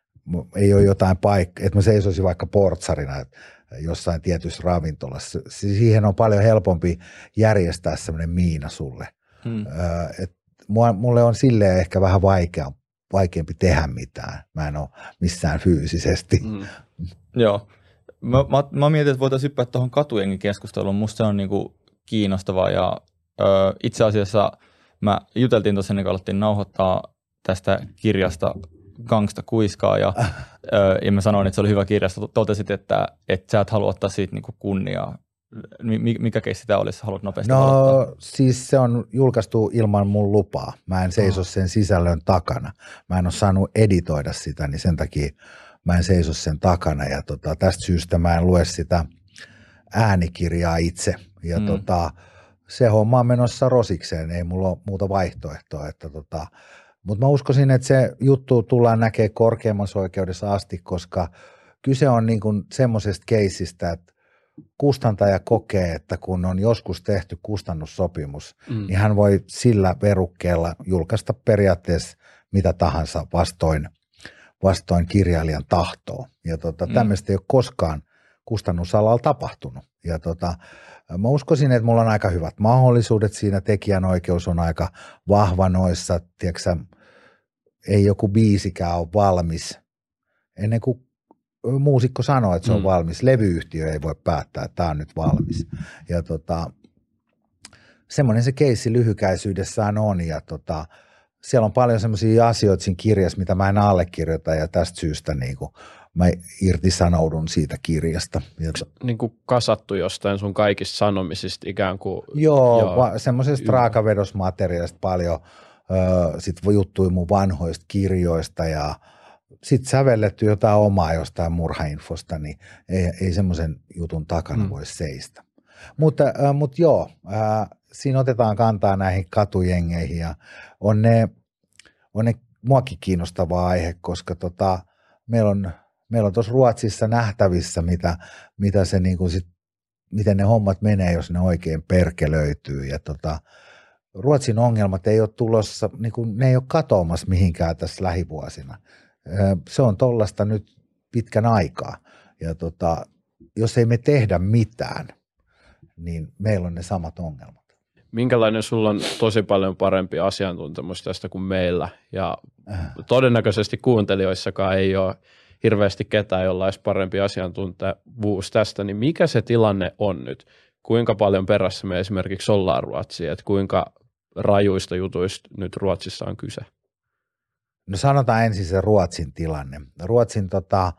Speaker 3: ei ole jotain paikkaa, että mä seisoisin vaikka portsarina jossain tietyssä ravintolassa. Siihen on paljon helpompi järjestää semmoinen miina sulle. Hmm. Et mulle on silleen ehkä vähän vaikea, vaikeampi tehdä mitään. Mä en ole missään fyysisesti. Hmm.
Speaker 1: Joo. Mä, mä, mä mietin, että voitaisiin hyppää tuohon katujengikeskusteluun. Musta se on niinku kiinnostavaa ja ö, itse asiassa mä juteltiin tuossa ennen kuin alettiin nauhoittaa tästä kirjasta Gangsta kuiskaa ja, ö, ja mä sanoin, että se oli hyvä kirja. Totesit, että, että sä et halua ottaa siitä niinku kunniaa. Mikä keissi tämä olisi? Haluat nopeasti
Speaker 3: No
Speaker 1: aloittaa?
Speaker 3: Siis se on julkaistu ilman mun lupaa. Mä en seiso sen sisällön takana. Mä en ole saanut editoida sitä, niin sen takia mä en seiso sen takana. Ja tota, tästä syystä mä en lue sitä äänikirjaa itse. Ja mm. tota, se homma on menossa rosikseen. Ei mulla ole muuta vaihtoehtoa. Että tota, mutta mä uskoisin, että se juttu tullaan näkemään korkeammassa oikeudessa asti, koska kyse on niin kuin semmoisesta keisistä, että kustantaja kokee, että kun on joskus tehty kustannussopimus, mm. niin hän voi sillä verukkeella julkaista periaatteessa mitä tahansa vastoin, vastoin kirjailijan tahtoa. Ja tota, mm. tämmöistä ei ole koskaan kustannusalalla tapahtunut. Ja tota, mä uskoisin, että mulla on aika hyvät mahdollisuudet siinä, tekijänoikeus on aika vahva noissa, tiedätkö, ei joku biisikään ole valmis ennen kuin muusikko sanoo, että se on mm. valmis. Levyyhtiö ei voi päättää, että tämä on nyt valmis. Ja tota, semmoinen se keissi lyhykäisyydessään on. Ja tota, siellä on paljon semmoisia asioita siinä kirjassa, mitä mä en allekirjoita ja tästä syystä niin kuin mä irtisanoudun siitä kirjasta.
Speaker 2: Niin kuin kasattu jostain sun kaikista sanomisista ikään kuin.
Speaker 3: Joo, joo. Semmoisesta raakavedosmateriaalista paljon. Sitten juttui mun vanhoista kirjoista ja sitten sävelletty jotain omaa jostain murhainfosta, niin ei, ei semmoisen jutun takana mm. voi seistä. Mutta, äh, mutta joo, äh, siinä otetaan kantaa näihin katujengeihin ja on ne, on ne muakin kiinnostava aihe, koska tota, meillä on, meillä on tuossa Ruotsissa nähtävissä, mitä, mitä se niin kuin sit, miten ne hommat menee, jos ne oikein perkelöityy. Ja tota, Ruotsin ongelmat ei ole tulossa, niin kuin, ne ei ole katoamassa mihinkään tässä lähivuosina. Se on tollasta nyt pitkän aikaa ja tota, jos ei me tehdä mitään, niin meillä on ne samat ongelmat.
Speaker 2: Minkälainen sulla on tosi paljon parempi asiantuntemus tästä kuin meillä ja äh. todennäköisesti kuuntelijoissakaan ei ole hirveästi ketään, jolla olisi parempi asiantuntevuus tästä, niin mikä se tilanne on nyt? Kuinka paljon perässä me esimerkiksi ollaan Ruotsiin, että kuinka rajuista jutuista nyt Ruotsissa on kyse?
Speaker 3: No sanotaan ensin se Ruotsin tilanne. Ruotsin tota,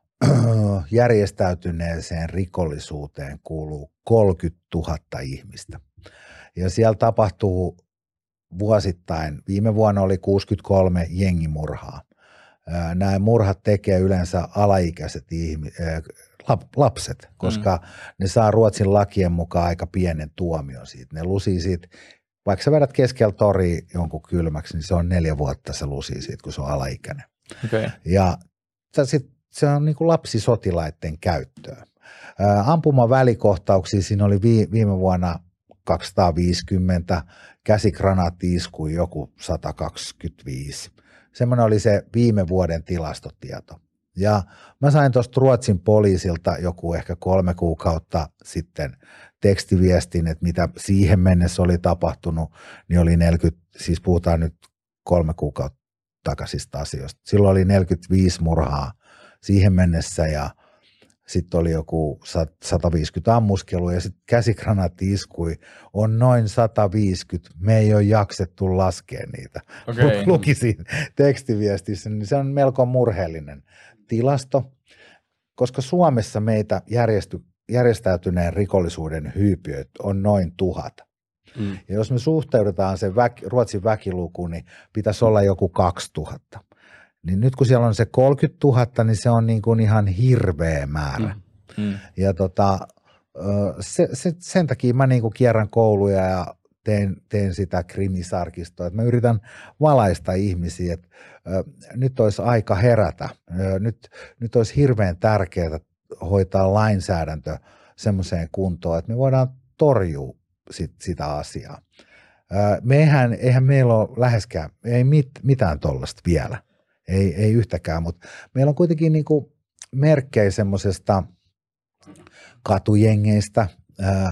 Speaker 3: järjestäytyneeseen rikollisuuteen kuuluu kolmekymmentätuhatta ihmistä. Ja siellä tapahtuu vuosittain, viime vuonna oli kuusikymmentäkolme jengimurhaa. Nämä murhat tekee yleensä alaikäiset ihmiset, lapset, koska mm. ne saa Ruotsin lakien mukaan aika pienen tuomion siitä. Ne lusii siitä. Vaikka sä vedät keskellä toria jonkun kylmäksi, niin se on neljä vuotta se lusi siitä, kun se on alaikäinen. Okay. Ja sit se on niin kuin lapsisotilaiden käyttöä. Ampumavälikohtauksia siinä oli viime vuonna kaksisataaviisikymmentä, käsikranaatti-iskuja joku sata kaksikymmentäviisi. Semmoinen oli se viime vuoden tilastotieto. Ja mä sain tuosta Ruotsin poliisilta joku ehkä kolme kuukautta sitten tekstiviestin, että mitä siihen mennessä oli tapahtunut, niin oli neljäkymmentä, siis puhutaan nyt kolme kuukautta takaisista asioista. Silloin oli neljäkymmentäviisi murhaa siihen mennessä ja sitten oli joku sata viisikymmentä ammuskelua ja sitten käsikranaatti iskui, on noin sata viisikymmentä, me ei ole jaksettu laskea niitä. Okay. Lukisin tekstiviestissä, niin se on melko murheellinen tilasto, koska Suomessa meitä järjesty, järjestäytyneen rikollisuuden hyypiöt on noin tuhat. Mm. Ja jos me suhteutetaan se väki, Ruotsin väkiluku, niin pitäisi olla joku kaksituhatta. Niin nyt kun siellä on se kolmekymmentätuhatta, niin se on niin kuin ihan hirveä määrä. Mm. Mm. Ja tota, se, se, sen takia mä niin kuin kierrän kouluja ja teen, teen sitä krimisarkistoa. Mä yritän valaista ihmisiä, että nyt olisi aika herätä. Nyt, nyt olisi hirveän tärkeää hoitaa lainsäädäntö semmoiseen kuntoon, että me voidaan torjua sit, sitä asiaa. Mehän, eihän meillä ole läheskään, ei mit, mitään tollaista vielä. Ei, ei yhtäkään, mutta meillä on kuitenkin niinku merkkejä semmoisesta katujengeistä. Ää,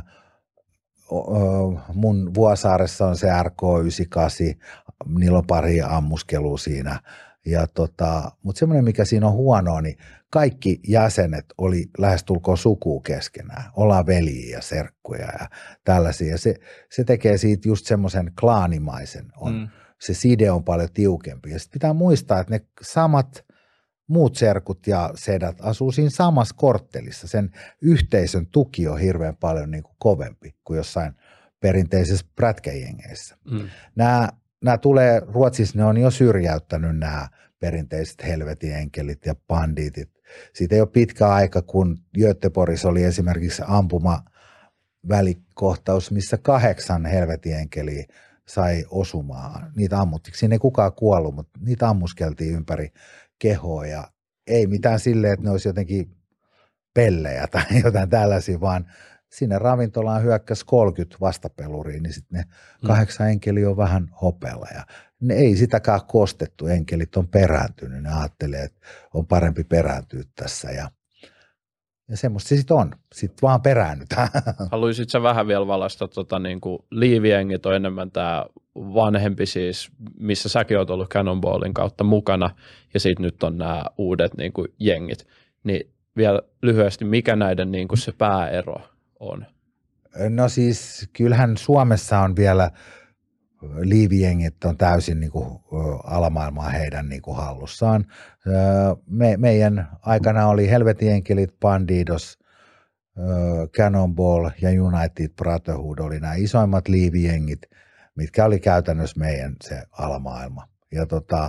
Speaker 3: mun Vuosaaressa on se R K yhdeksänkymmentäkahdeksan, niillä on pari ammuskelua siinä. Ja tota, mutta semmoinen, mikä siinä on huonoa, niin kaikki jäsenet oli lähestulkoon sukua keskenään. Ollaan veljiä ja serkkuja ja tällaisia. Ja se, se tekee siitä just semmoisen klaanimaisen. On, mm. Se side on paljon tiukempi. Ja sitten pitää muistaa, että ne samat muut serkut ja sedät asuu siinä samassa korttelissa. Sen yhteisön tuki on hirveän paljon niin kuin kovempi kuin jossain perinteisessä prätkäjengeissä. Mm. Nämä, nämä tulee, Ruotsissa ne on jo syrjäyttänyt nämä perinteiset helvetin enkelit ja bandiitit. Siitä ei ole pitkä aika, kun Göteborgissa oli esimerkiksi ampuma välikohtaus, missä kahdeksan helvetin enkeliä sai osumaan. Niitä ammuttiin. Siinä ei kukaan kuollut, mutta niitä ammuskeltiin ympäri kehoa ja ei mitään silleen, että ne olisi jotenkin pellejä tai jotain tällaisia, vaan sinne ravintolaan hyökkäsi kolmekymmentä vastapeluriin, niin sitten ne kahdeksan enkeliä on vähän hopealla ja ne ei sitäkään kostettu, enkelit on perääntynyt, ne ajattelee, että on parempi perääntyä tässä ja Ja semmoista se sitten on. Sitten vaan peräännytään.
Speaker 2: Haluaisit sä vähän vielä valaista, tota, niin kuin liivijengit on enemmän tämä vanhempi siis, missä säkin oot ollut Cannonballin kautta mukana, ja sitten nyt on nämä uudet niin kuin jengit. Niin vielä lyhyesti, mikä näiden niin kuin se pääero on?
Speaker 3: No siis kyllähän Suomessa on vielä liivijengit on täysin niin kuin alamaailmaa heidän niin kuin hallussaan. Me, meidän aikana oli Helvetin enkelit, Bandidos, Cannonball ja United Brotherhood oli nämä isoimmat liivijengit, mitkä oli käytännössä meidän se alamaailma. Ja tota,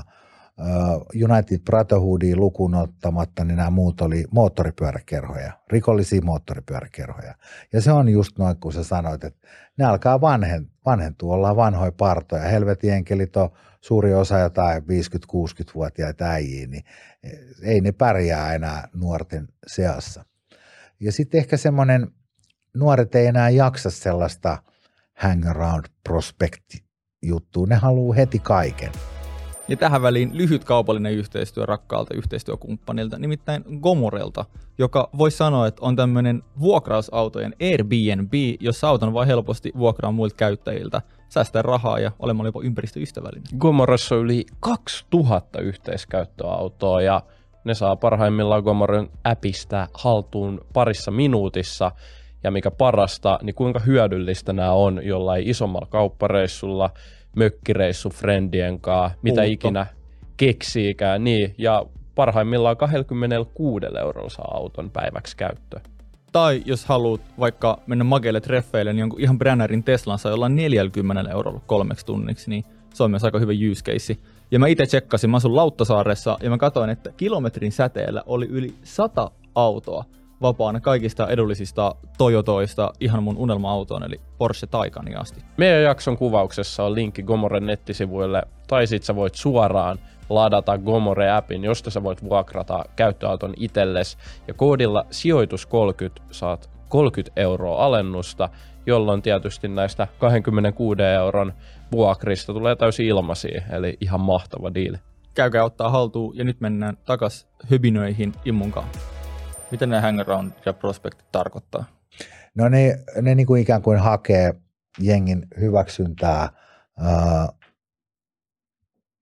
Speaker 3: United Brotherhoodia lukuun ottamatta, niin nämä muut oli moottoripyöräkerhoja, rikollisia moottoripyöräkerhoja. Ja se on just noin, kun sä sanoit, että ne alkaa vanhen, vanhentua, ollaan vanhoja partoja. Helvetin enkelit on suuri osa jotain viisikymmentä-kuusikymmentävuotiaita äijiä, niin ei ne pärjää enää nuorten seassa. Ja sitten ehkä semmoinen, nuoret ei enää jaksa sellaista hang around prospect juttua, ne haluaa heti kaiken.
Speaker 1: Ja tähän väliin lyhyt kaupallinen yhteistyö rakkaalta yhteistyökumppanilta, nimittäin Gomorelta, joka voisi sanoa, että on tämmöinen vuokrausautojen Airbnb, jossa auton voi helposti vuokraa muilta käyttäjiltä, säästää rahaa ja olemaan jopa ympäristöystävällinen.
Speaker 2: Gomorassa on yli kaksituhatta yhteiskäyttöautoa ja ne saa parhaimmillaan Gomoren appista haltuun parissa minuutissa. Ja mikä parasta, niin kuinka hyödyllistä nämä on jollain isommalla kauppareissulla, mökkireissu friendien kanssa, mitä Uutto. ikinä keksiikään. Niin, ja parhaimmillaan kaksikymmentäkuusi eurolla saa auton päiväksi käyttöön.
Speaker 1: Tai jos haluat vaikka mennä makeille treffeille, niin jonkun ihan Brännerin Teslan saa jollain neljäkymmentä eurolla kolmeksi tunniksi, niin se on myös aika hyvä use case. Ja mä itse tsekkasin, mä asun Lauttasaaressa ja mä katsoin, että kilometrin säteellä oli yli sata autoa vapaana kaikista edullisista Toyotoista ihan mun unelma-autoon, eli Porsche Taycani asti.
Speaker 2: Meidän jakson kuvauksessa on linkki Gomoren nettisivuille, tai sit sä voit suoraan ladata Gomore-appin, josta sä voit vuokrata käyttöauton itsellesi, ja koodilla sijoitus kolmekymmentä saat kolmekymmentä euroa alennusta, jolloin tietysti näistä kaksikymmentäkuusi euron vuokrista tulee täysin ilmaisia, eli ihan mahtava diili.
Speaker 1: Käykää ottaa haltuun, ja nyt mennään takas höbinöihin immunkaan. Mitä ne hangaround ja prospektit tarkoittaa?
Speaker 3: No ne, ne niin kuin ikään kuin hakee jengin hyväksyntää, ää,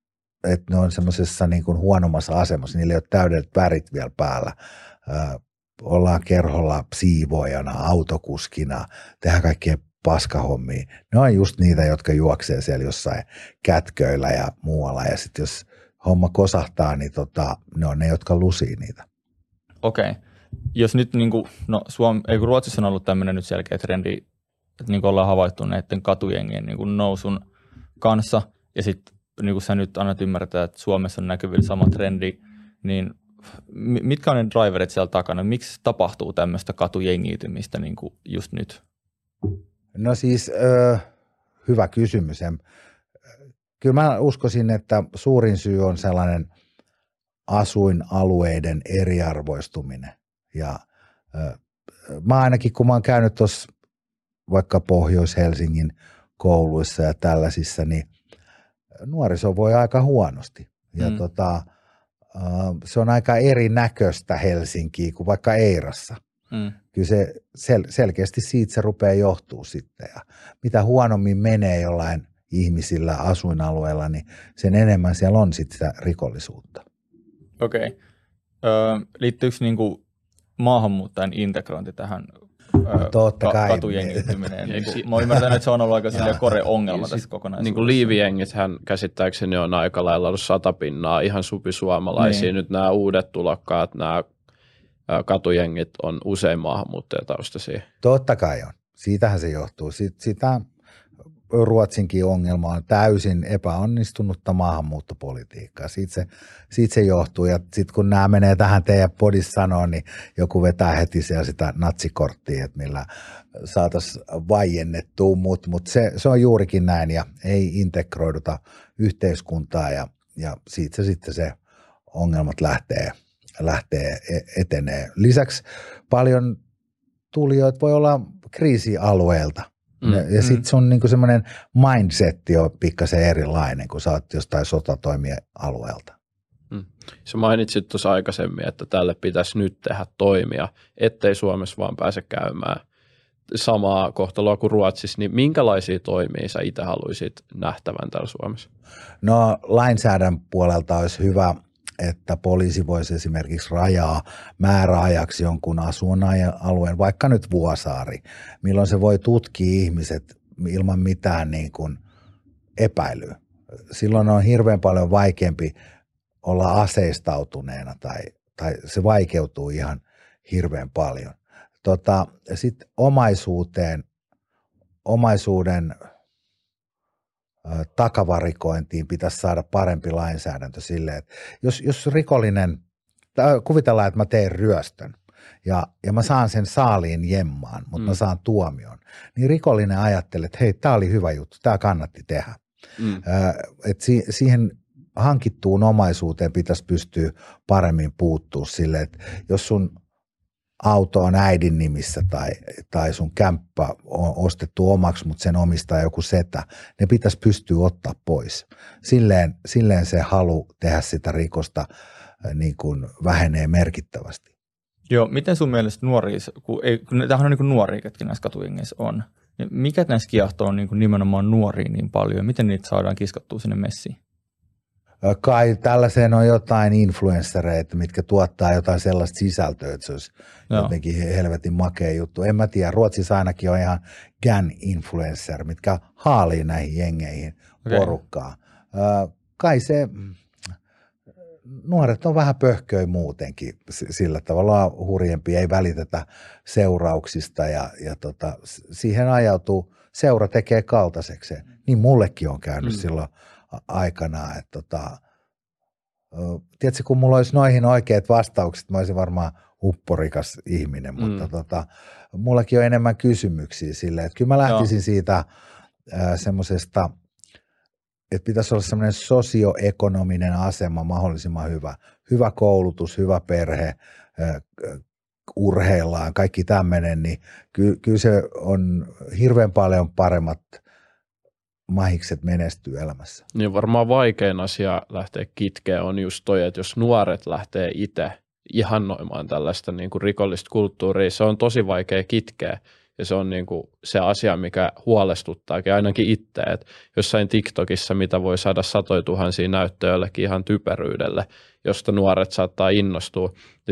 Speaker 3: että ne on semmoisessa niin kuin huonommassa asemassa, niillä ei ole täydelliset värit vielä päällä. Ää, ollaan kerholla siivoojana, autokuskina, tehdään kaikkea paskahommia. Ne on just niitä, jotka juoksee siellä jossain kätköillä ja muualla. Ja sitten jos homma kosahtaa, niin tota, ne on ne, jotka lusii niitä.
Speaker 1: Okei. Okay. Jos nyt, niin kuin, no Suom- ei kun Ruotsissa on ollut tämmöinen nyt selkeä trendi, että niin kuin ollaan havaittu näiden katujengien niin kuin nousun kanssa, ja sitten niin kuin sä nyt annat ymmärtää, että Suomessa on näkyvillä sama trendi, niin mitkä on ne driverit siellä takana? Miksi tapahtuu tämmöistä katujengiytymistä niin kuin just nyt?
Speaker 3: No siis ö, hyvä kysymys. Kyllä mä uskoisin, että suurin syy on sellainen asuinalueiden eriarvoistuminen. Ja ö, mä ainakin, kun mä oon käynyt tuossa vaikka Pohjois-Helsingin kouluissa ja tällaisissa, niin nuoriso voi aika huonosti. Ja mm. tota, ö, se on aika erinäköistä Helsinkiä kuin vaikka Eirassa. Mm. Kyllä se sel- selkeästi siitä se rupeaa johtuu sitten. Ja mitä huonommin menee jollain ihmisillä asuinalueella, niin sen enemmän siellä on sitten sitä rikollisuutta.
Speaker 1: Okei. Okay. Öö, liittyykö niinku maahanmuuttajan integrointi tähän öö,
Speaker 3: Totta kai.
Speaker 1: ka- katujengiytyminen? Niin mä oon ymmärtänyt, että se on ollut aika kore ongelma tässä kokonaisuudessa.
Speaker 2: Niin kuin liivijengithän käsittääkseni on aika lailla ollut sata pinnaa ihan supisuomalaisia. Niin. Nyt nämä uudet tulokkaat, nämä katujengit on usein maahanmuuttajataustaisia.
Speaker 3: Totta kai on. Siitähän se johtuu. Sitä Ruotsinkin ongelma on täysin epäonnistunutta maahanmuuttopolitiikkaa. Siitä se, siitä se johtuu. Ja sitten kun nämä menee tähän teidän podissa sanoa, niin joku vetää heti siellä sitä natsikorttia, että millä saataisiin vaiennettua, mutta mut se, se on juurikin näin ja ei integroiduta yhteiskuntaa ja, ja siitä se sitten se ongelmat lähtee lähtee etenee. Lisäksi paljon tulijoita voi olla kriisialueelta. Mm, ja sitten mm. sun niinku semmoinen mindsetti on pikkasen erilainen, kun sä oot jostain sotatoimialueelta.
Speaker 2: Mm. Sä mainitsit tuossa aikaisemmin, että tälle pitäisi nyt tehdä toimia, ettei Suomessa vaan pääse käymään samaa kohtaloa kuin Ruotsissa. Niin minkälaisia toimia sä itse haluaisit nähtävän täällä Suomessa?
Speaker 3: No lainsäädännön puolelta olisi hyvä, että poliisi voisi esimerkiksi rajaa määräajaksi jonkun asuinalueen, vaikka nyt Vuosaari, milloin se voi tutkia ihmiset ilman mitään niin kuin epäilyä. Silloin on hirveän paljon vaikeampi olla aseistautuneena tai, tai se vaikeutuu ihan hirveän paljon. Tota, sitten omaisuuteen, omaisuuden takavarikointiin pitäisi saada parempi lainsäädäntö silleen, että jos, jos rikollinen, kuvitellaan, että mä teen ryöstön ja, ja mä saan sen saaliin jemmaan, mutta mm. mä saan tuomion, niin rikollinen ajattelee, että hei, tää oli hyvä juttu, tää kannatti tehdä. Mm. Että si, siihen hankittuun omaisuuteen pitäisi pystyä paremmin puuttua silleen, että jos sun auto on äidin nimissä tai, tai sun kämppä on ostettu omaksi, mutta sen omistaa joku setä, ne pitäisi pystyä ottaa pois. Silleen, silleen se halu tehdä sitä rikosta niin kuin vähenee merkittävästi.
Speaker 1: Joo, miten sun mielestä nuoria, kun, ei, kun tämähän on niin kuin nuoria, ketkä näissä katujengeissä on, niin mikä näissä kiehtoo niin kuin nimenomaan nuoria niin paljon, ja miten niitä saadaan kiskattua sinne messiin?
Speaker 3: Kai tällaiseen on jotain influenssereita, mitkä tuottaa jotain sellaista sisältöä, että se olisi Joo. jotenkin helvetin makea juttu. En mä tiedä, Ruotsissa ainakin on ihan gang-influencer, mitkä haalii näihin jengeihin okay. porukkaa. Kai se, nuoret on vähän pöhköi muutenkin sillä tavalla hurjempi, ei välitetä seurauksista ja, ja tota, siihen ajautuu, seura tekee kaltaisekseen. Niin mullekin on käynyt mm. silloin aikanaan, että tota, tiedätkö, kun mulla olisi noihin oikeat vastaukset, mä olisin varmaan upporikas ihminen, mm. mutta tota, mullakin on enemmän kysymyksiä silleen, että kyllä mä lähtisin Joo. siitä äh, semmoisesta, että pitäisi olla semmoinen sosioekonominen asema mahdollisimman hyvä, hyvä koulutus, hyvä perhe, äh, urheillaan, kaikki tämmöinen, niin ky- kyllä se on hirveän paljon paremmat mahikset menestyy elämässä.
Speaker 2: Niin varmaan vaikein asia lähteä kitkeä on just toi, että jos nuoret lähtee itse ihannoimaan tällaista niin kuin rikollista kulttuuria, se on tosi vaikea kitkeä ja se on niin kuin se asia, mikä huolestuttaakin ainakin itse, että jossain TikTokissa, mitä voi saada satoja tuhansia näyttöä jollekin ihan typeryydelle, josta nuoret saattaa innostua ja sitten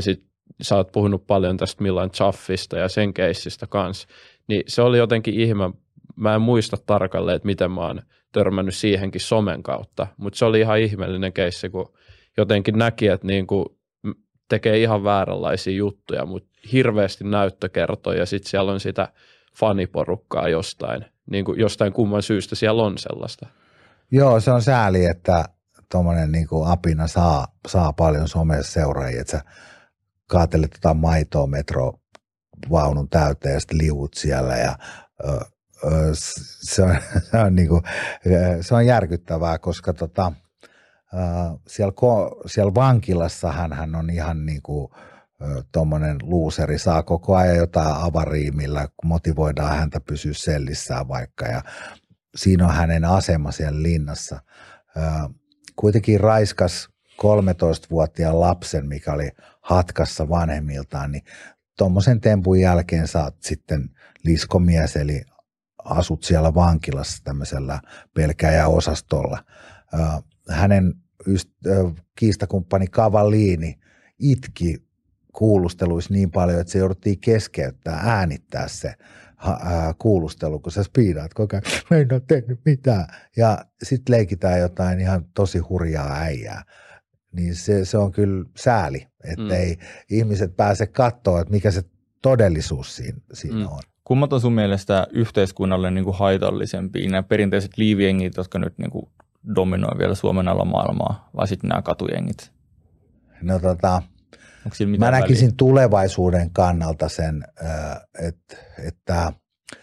Speaker 2: sä oot puhunut paljon tästä Milan Chaffista ja sen keissistä kanssa, niin se oli jotenkin ihme, mä en muista tarkalleen, että miten mä oon törmännyt siihenkin somen kautta, mutta se oli ihan ihmeellinen keissi, kun jotenkin näki, että niin kuin tekee ihan vääränlaisia juttuja, mutta hirveästi näyttökertoja ja sitten siellä on sitä faniporukkaa jostain, niin kuin jostain kumman syystä siellä on sellaista.
Speaker 3: Joo, se on sääli, että tuommoinen niin kuin apina saa, saa paljon somessa seuraajia, että sä kaatelet tota maitoa metrovaunun täyteen ja sitten liuut siellä ja ö, ö, se, on, se, on niin kuin, se on järkyttävää, koska tota, ö, siellä, siellä vankilassa hän on ihan niin kuin tuommoinen luuseri, saa koko ajan jotain avaria, millä motivoidaan häntä pysyä sellissään vaikka ja siinä on hänen asema siellä linnassa. Kuitenkin raiskas kolmetoistavuotiaan lapsen, mikä oli hatkassa vanhemmiltaan, niin tuommoisen tempun jälkeen saat sitten liskomies, eli asut siellä vankilassa tämmöisellä pelkäjäosastolla. Hänen kiistakumppani Cavallini itki kuulusteluissa niin paljon, että se jouduttiin keskeyttää, äänittää se kuulustelu, kun sä spiidaat koko ajan, mä en ole tehnyt mitään. Ja sitten leikitään jotain ihan tosi hurjaa äijää. Niin se, se on kyllä sääli, ettei mm. ihmiset pääse katsoa, että mikä se todellisuus siinä, siinä mm. on.
Speaker 1: Kummat on sun mielestä yhteiskunnalle niin kuin haitallisempia, nämä perinteiset liivijengit, jotka nyt niin kuin dominoi vielä Suomen alla maailmaa, vai sitten nämä katujengit?
Speaker 3: No tota, mä näkisin väliä? Tulevaisuuden kannalta sen, että, että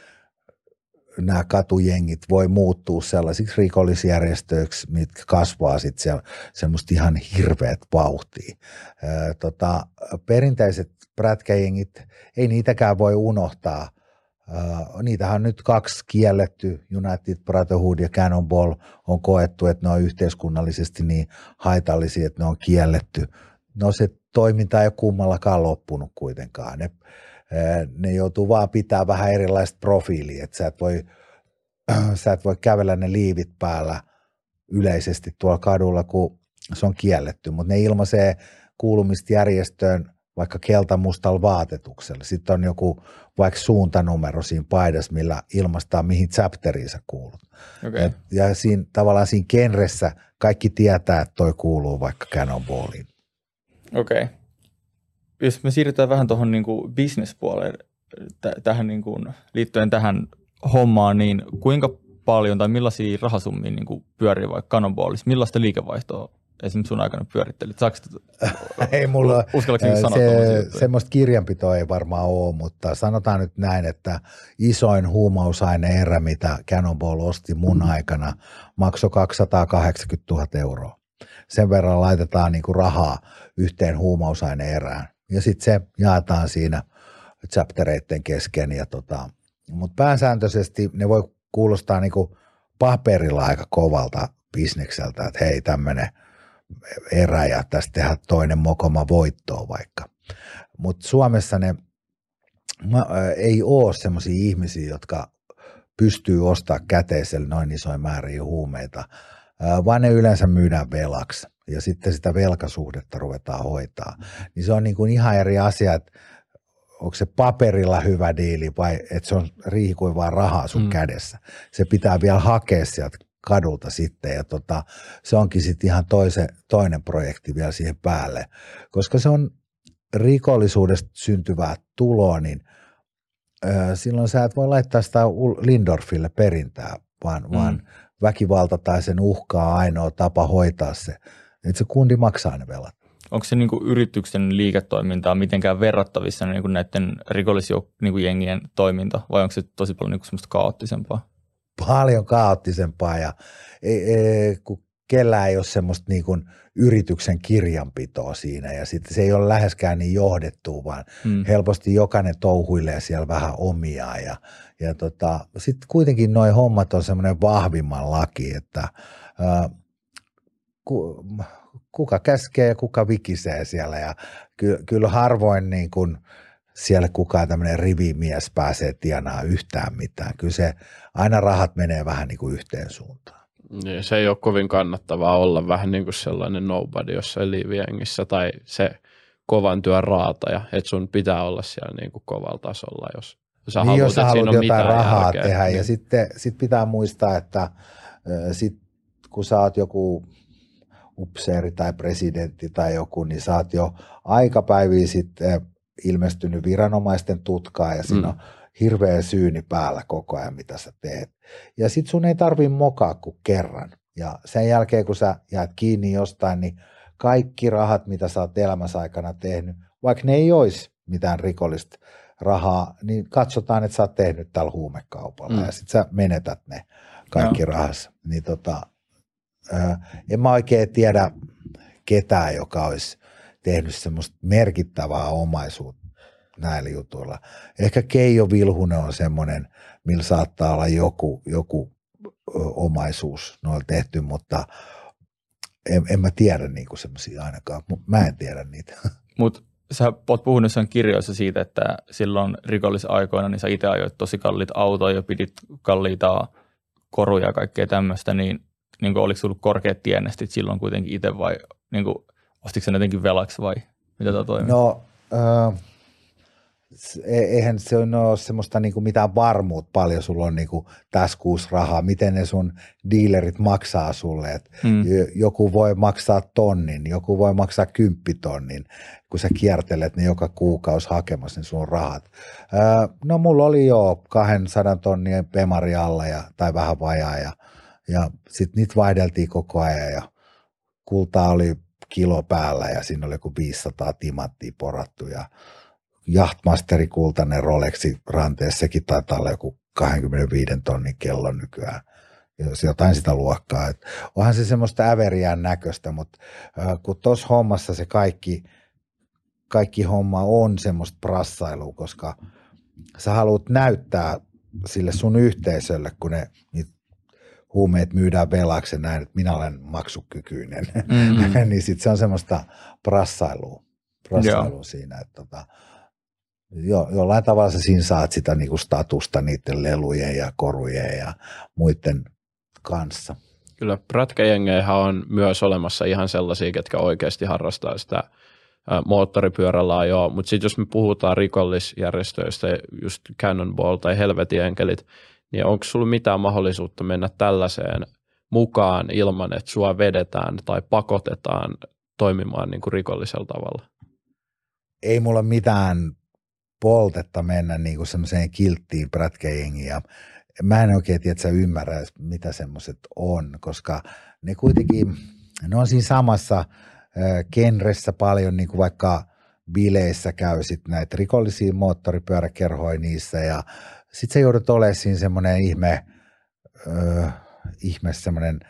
Speaker 3: nämä katujengit voi muuttua sellaisiksi rikollisjärjestöiksi, mitkä kasvaa sitten se, semmoista ihan hirveät vauhtia. Tota, perinteiset prätkäjengit, ei niitäkään voi unohtaa. Niitähän on nyt kaksi kielletty, United Brotherhood ja Cannonball on koettu, että ne on yhteiskunnallisesti niin haitallisia, että ne on kielletty. No se toiminta ei ole kummallakaan loppunut kuitenkaan. Ne, ne joutuu vaan pitää vähän erilaista profiilia, että sä et voi, sä et voi kävellä ne liivit päällä yleisesti tuolla kadulla, kun se on kielletty, mutta ne ilmaisee kuulumista järjestöön vaikka keltamustalla vaatetuksella. Sitten on joku vaikka suuntanumero siinä paidassa, millä ilmaistaan, mihin chapteriin sä kuulut.
Speaker 1: Okay.
Speaker 3: Et, ja siinä, tavallaan siinä genressä kaikki tietää, että toi kuuluu vaikka Cannonballiin.
Speaker 1: Okei. Okay. Jos me siirrytään vähän tuohon niinku business-puoleen, t- tähän niinku, liittyen tähän hommaan, niin kuinka paljon tai millaisia rahasummia niinku pyörii vaikka Cannonballissa? Millaista liikevaihtoa esimerkiksi sun aikana pyörittelit? Saatko
Speaker 3: ei mulla,
Speaker 1: sanoa
Speaker 3: se, semmoista kirjanpitoa ei varmaan ole, mutta sanotaan nyt näin, että isoin huumausaine-erä, mitä Cannonball osti mun aikana, maksoi kaksisataakahdeksankymmentätuhatta euroa. Sen verran laitetaan niinku rahaa yhteen huumausaine-erään. Ja sitten se jaetaan siinä chaptereiden kesken. Ja tota, mutta pääsääntöisesti ne voi kuulostaa niinku paperilla aika kovalta bisnekseltä, että hei tämmöinen erä ja tästä tehdään toinen mokoma voittoa vaikka. Mutta Suomessa ne mä, ä, ei ole semmoisia ihmisiä, jotka pystyy ostamaan käteisellä noin isoja määriä huumeita, ä, vaan ne yleensä myydään velaksi ja sitten sitä velkasuhdetta ruvetaan hoitaa. Niin se on niin kuin ihan eri asia, että onko se paperilla hyvä diili vai että se on riihi kuin vaan rahaa sun mm. kädessä. Se pitää vielä hakea sieltä kadulta sitten ja tota, se onkin sitten ihan toise, toinen projekti vielä siihen päälle, koska se on rikollisuudesta syntyvää tuloa, niin ö, silloin sä et voi laittaa sitä Lindorfille perintää, vaan, mm. vaan väkivalta tai sen uhkaa ainoa tapa hoitaa se, että se kundi maksaa ne velat.
Speaker 1: Onko se niinku yrityksen liiketoimintaa mitenkään verrattavissa niinku näiden rikollisjengien toiminta vai onko se tosi paljon niinku semmoista kaoottisempaa?
Speaker 3: Paljon kaoottisempaa ja ei, ei, kun kellään ei ole semmoista niin kuin yrityksen kirjanpitoa siinä ja sitten se ei ole läheskään niin johdettua, vaan mm. helposti jokainen touhuilee siellä vähän omiaan ja, ja tota, sitten kuitenkin noi hommat on semmoinen vahvimman laki, että ää, ku, kuka käskee ja kuka vikisee siellä ja ky, kyllä harvoin niin kuin siellä kukaan tämmöinen rivimies pääsee tienaa yhtään mitään. Kyllä se aina rahat menee vähän niin kuin yhteen suuntaan.
Speaker 2: Niin, se ei ole kovin kannattavaa olla vähän niin kuin sellainen nobody jossain liivijengissä tai se kovan työn raataja, että sun pitää olla siellä niin kuin kovalla tasolla, jos sä
Speaker 3: niin
Speaker 2: haluat,
Speaker 3: jos sä haluat jotain rahaa
Speaker 2: järkeä.
Speaker 3: tehdä.
Speaker 2: Niin.
Speaker 3: Ja sitten sit pitää muistaa, että äh, sit, kun sä oot joku upseeri tai presidentti tai joku, niin sä oot jo aikapäiviä sitten äh, ilmestynyt viranomaisten tutkaan ja siinä mm. on hirveä syyni päällä koko ajan, mitä sä teet. Ja sit sun ei tarvii mokaa kuin kerran. Ja sen jälkeen, kun sä jäät kiinni jostain, niin kaikki rahat, mitä sä oot elämässä aikana tehnyt, vaikka ne ei olisi mitään rikollista rahaa, niin katsotaan, että sä oot tehnyt tällä huumekaupalla mm. ja sit sä menetät ne kaikki no. rahassa. Niin tota, ää, en mä oikein tiedä ketään, joka olisi tehnyt semmoista merkittävää omaisuutta näillä jutuilla. Ehkä Keijo Vilhunen on semmoinen, millä saattaa olla joku, joku omaisuus noilla tehty, mutta en, en mä tiedä niinku semmoisia ainakaan. Mä en tiedä niitä.
Speaker 1: Mutta sä oot puhunut jossain kirjoissa siitä, että silloin rikollisaikoina niin sä itse ajoit tosi kalliita autoja ja pidit kalliita koruja ja kaikkea tämmöistä, niin, niin oliko sulla korkeat tienestit silloin kuitenkin itse vai niin kuin, ostitko sä jotenkin velaksi vai mitä tämä toimii?
Speaker 3: No, äh, eihän se ole semmoista niinku mitään varmuutta paljon sulla on niinku tässä kuussa rahaa, miten ne sun dealerit maksaa sulle, että mm. joku voi maksaa tonnin, joku voi maksaa kymppitonnin, kun sä kiertelet ne joka kuukausi hakemassa ne sun rahat. Öö, no mulla oli jo kaksisataa tonnia pemari alla ja, tai vähän vajaa ja, ja sit niitä vaihdeltiin koko ajan ja kultaa oli kilo päällä ja siinä oli joku viisisataa timanttia porattu ja Yachtmasteri kultainen Rolexi ranteessa, sekin taitaa olla joku kaksikymmentäviisi tonnin kello nykyään, jos jotain sitä luokkaa. Et onhan se semmoista äveriään näköistä, mutta äh, kun tuossa hommassa se kaikki, kaikki homma on semmoista prassailua, koska sä haluat näyttää sille sun yhteisölle, kun ne niitä huumeet myydään velaksi ja näin, että minä olen maksukykyinen, mm-hmm. niin sitten se on semmoista prassailua, prassailua siinä, että tota, Jo, jollain tavalla sä siinä saat sitä niinku statusta niiden lelujen ja korujen ja muiden kanssa.
Speaker 2: Kyllä prätkäjengeihän on myös olemassa ihan sellaisia, ketkä oikeasti harrastaa sitä ä, moottoripyörällä ajoa, mutta sitten jos me puhutaan rikollisjärjestöistä, just Cannonball tai Helvetin enkelit, niin onko sulla mitään mahdollisuutta mennä tällaiseen mukaan ilman, että sua vedetään tai pakotetaan toimimaan niin kuin rikollisella tavalla?
Speaker 3: Ei mulla mitään poltetta mennä niinku semmoiseen kilttiin prätkäjengiin ja mä en oikein tiedä, että sä ymmärrä, mitä semmoiset on, koska ne kuitenkin, ne on siinä samassa genressä paljon, niin kuin vaikka bileissä käy sit näitä rikollisia moottoripyöräkerhoja niissä ja sit sä joudut olemaan siinä semmoinen ihme, öö, ihme semmoinen,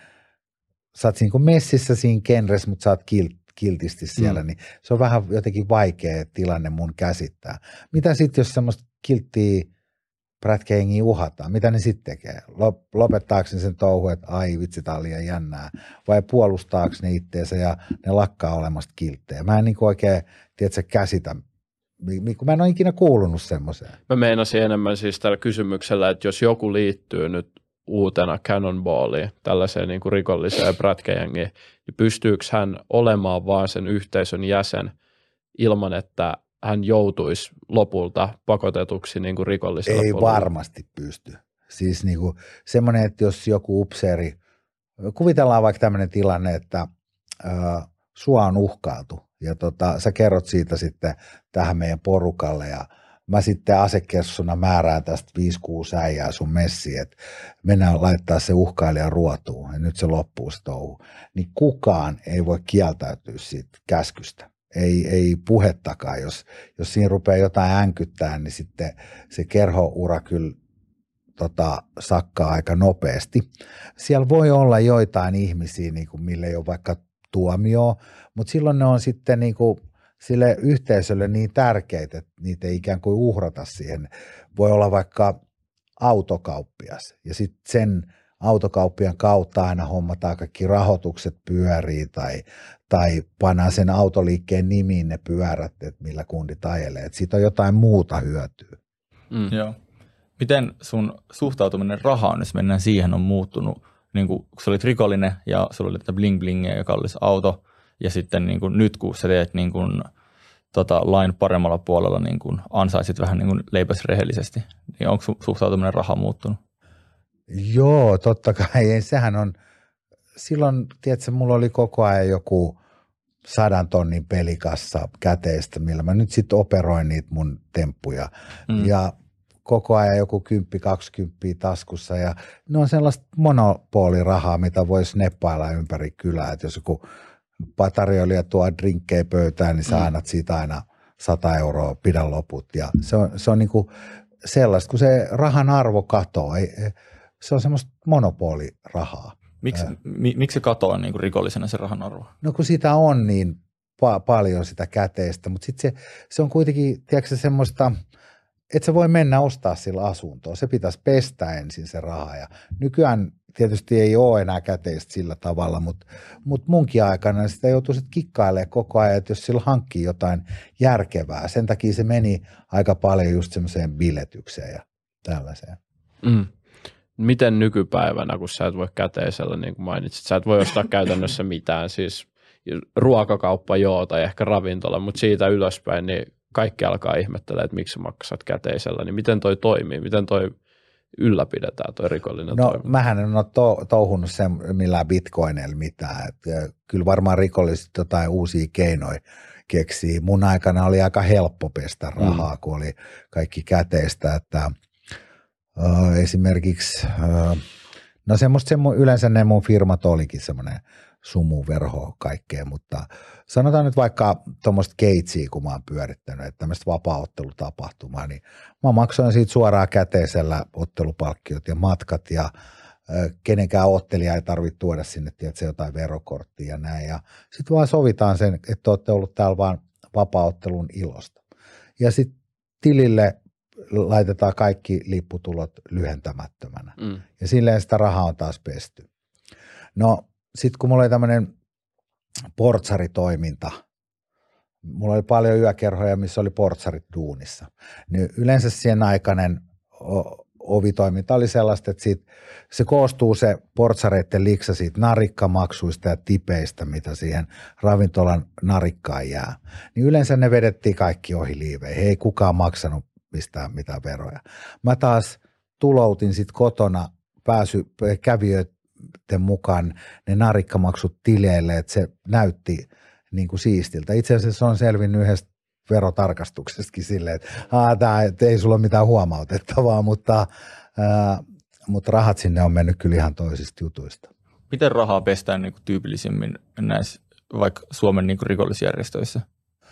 Speaker 3: sä oot siinä kuin messissä siinä genressä, mutta sä oot kiltti. kiltisti siellä, mm. niin se on vähän jotenkin vaikea tilanne mun käsittää. Mitä sitten, jos semmoista kilttiä prätkäjengiä uhataan, mitä ne sitten tekee? Lopettaako ne sen touhu, että ai vitsi, tää on liian jännää, vai puolustaako ne itteensä ja ne lakkaa olemasta kilttejä? Mä en niin oikein, tiedätkö, käsitä, kun mä en ole ikinä kuulunut semmoiseen.
Speaker 2: Mä meinasin enemmän siis tällä kysymyksellä, että jos joku liittyy nyt uutena Cannonballiin, tällaiseen niin kuin rikolliseen prätkäjengiin, niin pystyykö hän olemaan vaan sen yhteisön jäsen ilman, että hän joutuisi lopulta pakotetuksi niin kuin rikollisella
Speaker 3: Ei
Speaker 2: puolella?
Speaker 3: Varmasti pysty. Siis niin kuin semmoinen, että jos joku upseeri, kuvitellaan vaikka tämmöinen tilanne, että äh, sua on uhkailtu ja tota, sä kerrot siitä sitten tähän meidän porukalle ja mä sitten asekeskusona määrään tästä viisi kuusi äijää sun messiin, että mennään laittaa se uhkailija ruotuun ja nyt se loppuu se touhu. Niin kukaan ei voi kieltäytyä siitä käskystä. Ei, ei puhettakaan. Jos, jos siinä rupeaa jotain änkyttää, niin sitten se kerhoura kyllä tota, sakkaa aika nopeasti. Siellä voi olla joitain ihmisiä, niin kuin mille ei ole vaikka tuomio, mutta silloin ne on sitten niin kuin sille yhteisölle niin tärkeitä, että niitä ei ikään kuin uhrata siihen. Voi olla vaikka autokauppias ja sitten sen autokauppian kautta aina hommataan kaikki rahoitukset pyörii tai, tai pannaan sen autoliikkeen nimiin ne pyörät, että millä kundit ajelee. Että siitä on jotain muuta hyötyä.
Speaker 1: Mm. Joo. Miten sun suhtautuminen rahaan, jos mennään siihen, on muuttunut? Niin kun sä olit rikollinen ja sulla oli tätä bling blingiä ja kallis auto, ja sitten niin kun nyt kun sä teet niin kun tota, lain paremmalla puolella niin kuin ansaisit vähän niin kuin leipäsi rehellisesti. Niin onko su- suhtautuminen raha muuttunut?
Speaker 3: Joo, totta kai. Sehän on, silloin, tiedätkö, mulla oli koko ajan joku sadan tonnin pelikassa käteistä, millä mä nyt sitten operoin niitä mun temppuja. Mm. Ja koko ajan joku kymppi, kaksikymppiä taskussa ja ne on sellaista monopolirahaa, mitä voisi neppailla ympäri kylää. Et jos joku tarjoilija tuo drinkkejä pöytään, niin sä mm. annat siitä aina sata euroa, pidä loput. Ja se on, se on niinku sellaista, kun se rahan arvo katoo, ei, se on semmoista monopolirahaa.
Speaker 1: Miks, mi, miksi se katoaa niin kuin rikollisena se rahan arvo?
Speaker 3: No kun sitä on niin pa- paljon sitä käteistä, mutta sitten se, se on kuitenkin, tiedätkö semmoista, että se voi mennä ostaa sillä asuntoa. Se pitäisi pestä ensin se raha ja nykyään tietysti ei ole enää käteistä sillä tavalla, mutta, mutta munkin aikana sitä joutuu sitten kikkailemaan koko ajan, että jos sillä hankkii jotain järkevää. Sen takia se meni aika paljon just semmoiseen biletykseen ja tällaiseen.
Speaker 2: Mm. Miten nykypäivänä, kun sä et voi käteisellä, niin kuin mainitsit, sä et voi ostaa käytännössä mitään, siis ruokakauppa joo tai ehkä ravintola, mutta siitä ylöspäin niin kaikki alkaa ihmettelemään, että miksi sä maksat käteisellä, niin miten toi toimii, miten toi ylläpidetään toi rikollinen
Speaker 3: no,
Speaker 2: toiminta?
Speaker 3: Mähän en ole to- touhunut sen millään bitcoinilla mitään, että kyllä varmaan rikolliset jotain uusia keinoja keksii. Mun aikana oli aika helppo pestä rahaa, mm. kun oli kaikki käteistä, että Uh, esimerkiksi, uh, no semmoista, semmo, yleensä ne mun firmat olikin semmoinen sumuverho kaikkea, mutta sanotaan nyt vaikka tuommoista Gatesiä, kun mä oon pyörittänyt, että tämmöistä vapaa-ottelutapahtumaa, niin mä maksoin siitä suoraan käteisellä ottelupalkkiot ja matkat ja uh, kenenkään ottelija ei tarvitse tuoda sinne, tiedätkö, jotain verokorttia ja näin ja sitten vaan sovitaan sen, että olette ollut täällä vaan vapaa-ottelun ilosta ja sitten tilille laitetaan kaikki lipputulot lyhentämättömänä. Mm. Ja silleen sitä rahaa on taas pesty. No sitten kun mulla oli tämmöinen portsaritoiminta, mulla oli paljon yökerhoja, missä oli portsarit duunissa, niin yleensä siihen aikainen ovitoiminta oli sellaista, että siitä, se koostuu se portsareiden liksa siitä narikkamaksuista ja tipeistä, mitä siihen ravintolan narikkaan jää. Niin yleensä ne vedettiin kaikki ohi liiveihin, ei kukaan maksanut mistään mitään veroja. Mä taas tuloutin sitten kotona pääsy kävijöiden mukaan ne narikkamaksut tileille, että se näytti niin kuin siistiltä. Itse asiassa on selvinnyt yhdestä verotarkastuksestakin silleen, että tämä ei sulla ole mitään huomautettavaa, mutta, ää, mutta rahat sinne on mennyt kyllä ihan toisista jutuista.
Speaker 1: Miten rahaa pestään niin kuin tyypillisimmin näissä vaikka Suomen niin kuin rikollisjärjestöissä?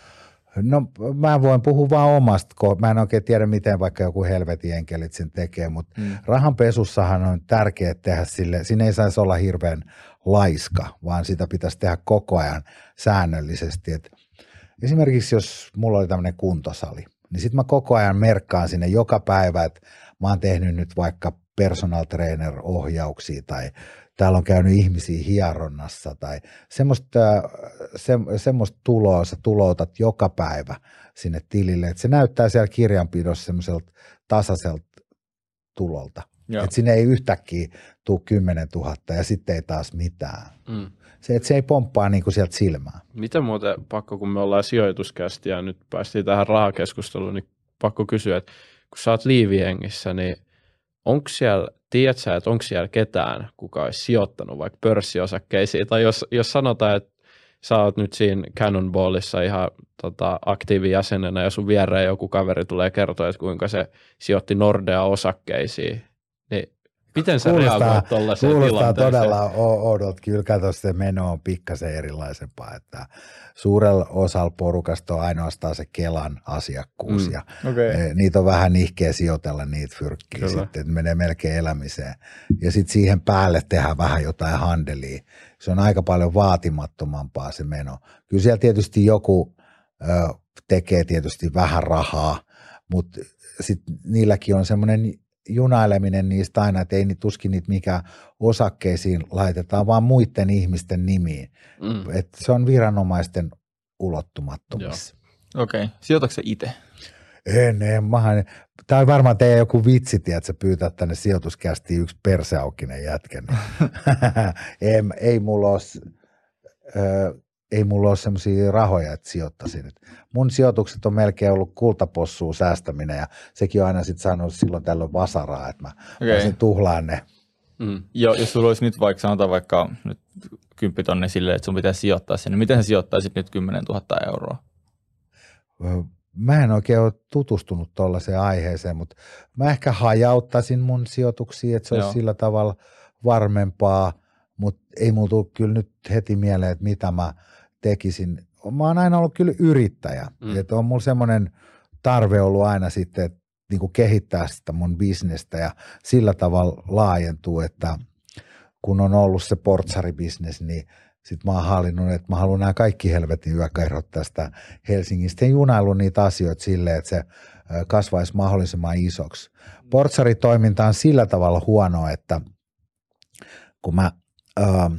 Speaker 3: No mä voin puhua vaan omasta, kun mä en oikein tiedä, miten vaikka joku helvetin enkelit sen tekee, mutta mm. rahanpesussahan on tärkeää tehdä sille, siinä ei saisi olla hirveän laiska, vaan sitä pitäisi tehdä koko ajan säännöllisesti. Et esimerkiksi jos mulla oli tämmöinen kuntosali, niin sitten mä koko ajan merkkaan sinne joka päivä, että mä oon tehnyt nyt vaikka personal trainer ohjauksia tai täällä on käynyt ihmisiä hieronnassa tai semmoista, se, semmoista tuloa, sä tuloutat joka päivä sinne tilille, että se näyttää siellä kirjanpidossa semmoiselta tasaiselta tulolta. Että sinne ei yhtäkkiä tule kymmenen tuhatta ja sitten ei taas mitään. Mm. Se, että se ei pomppaa niin kuin sieltä silmää.
Speaker 2: Miten muuten pakko, kun me ollaan sijoituskästi ja nyt päästiin tähän rahakeskusteluun, niin pakko kysyä, että kun sä oot liivihengissä, niin onko siellä, tiedät sä, että onko siellä ketään, kuka olisi sijoittanut vaikka pörssiosakkeisiin, tai jos, jos sanotaan, että sä oot nyt siinä Cannonballissa ihan tota, aktiivijäsenenä ja sun viereen joku kaveri tulee kertoa, että kuinka se sijoitti Nordea-osakkeisiin, niin miten sä reagoit tuollaiseen
Speaker 3: tilanteeseen?
Speaker 2: Kuulostaa
Speaker 3: todella oudolta. Kyllä kato, se meno on pikkasen erilaisempaa, että suurella osalla porukasta on ainoastaan se Kelan asiakkuus mm. ja okay. niitä on vähän nihkeä sijoitella niitä fyrkkiä Kyllä. sitten, että menee melkein elämiseen. Ja sitten siihen päälle tehdään vähän jotain handelia. Se on aika paljon vaatimattomampaa se meno. Kyllä siellä tietysti joku ö, tekee tietysti vähän rahaa, mutta sitten niilläkin on semmoinen junaileminen niistä aina, että ei niitä tuskin niitä mikä osakkeisiin laitetaan, vaan muiden ihmisten nimiin. Mm. Että se on viranomaisten ulottumattomissa.
Speaker 1: Okei. Okay. Sijoitatko sä itse?
Speaker 3: En, en. Mähän, tämä on varmaan teidän joku vitsi, että sä pyytät tänne sijoituskästiin yksi perseaukinen jätkä. Niin. ei, ei mulla ole, ei mulla ole semmoisia rahoja, että sijoittaisin. Et mun sijoitukset on melkein ollut kultapossua säästäminen ja sekin on aina sitten saanut silloin tällöin vasaraa, että mä okay. tuhlaan ne.
Speaker 1: Mm. Jo, jos sulla olisi nyt vaikka, sanotaan vaikka nyt kymppitonne silleen, että sun pitäisi sijoittaa sen, niin miten sä sijoittaisit nyt kymmenen tuhatta euroa?
Speaker 3: Mä en oikein ole tutustunut tuollaiseen aiheeseen, mutta mä ehkä hajauttaisin mun sijoituksia, että se olisi Joo. sillä tavalla varmempaa, mutta ei mulla tule kyllä nyt heti mieleen, että mitä mä tekisin. Mä oon aina ollut kyllä yrittäjä, mm. että on mulla semmoinen tarve ollut aina sitten, että niin kuin kehittää sitä mun bisnestä ja sillä tavalla laajentuu, että kun on ollut se portsaribisnes, niin sitten mä oon hallinnut, että mä haluan nämä kaikki helvetin yökerrot tästä Helsingistä. En junailu niitä asioita silleen, että se kasvaisi mahdollisimman isoksi. Portsaritoiminta on sillä tavalla huono, että kun mä, äh,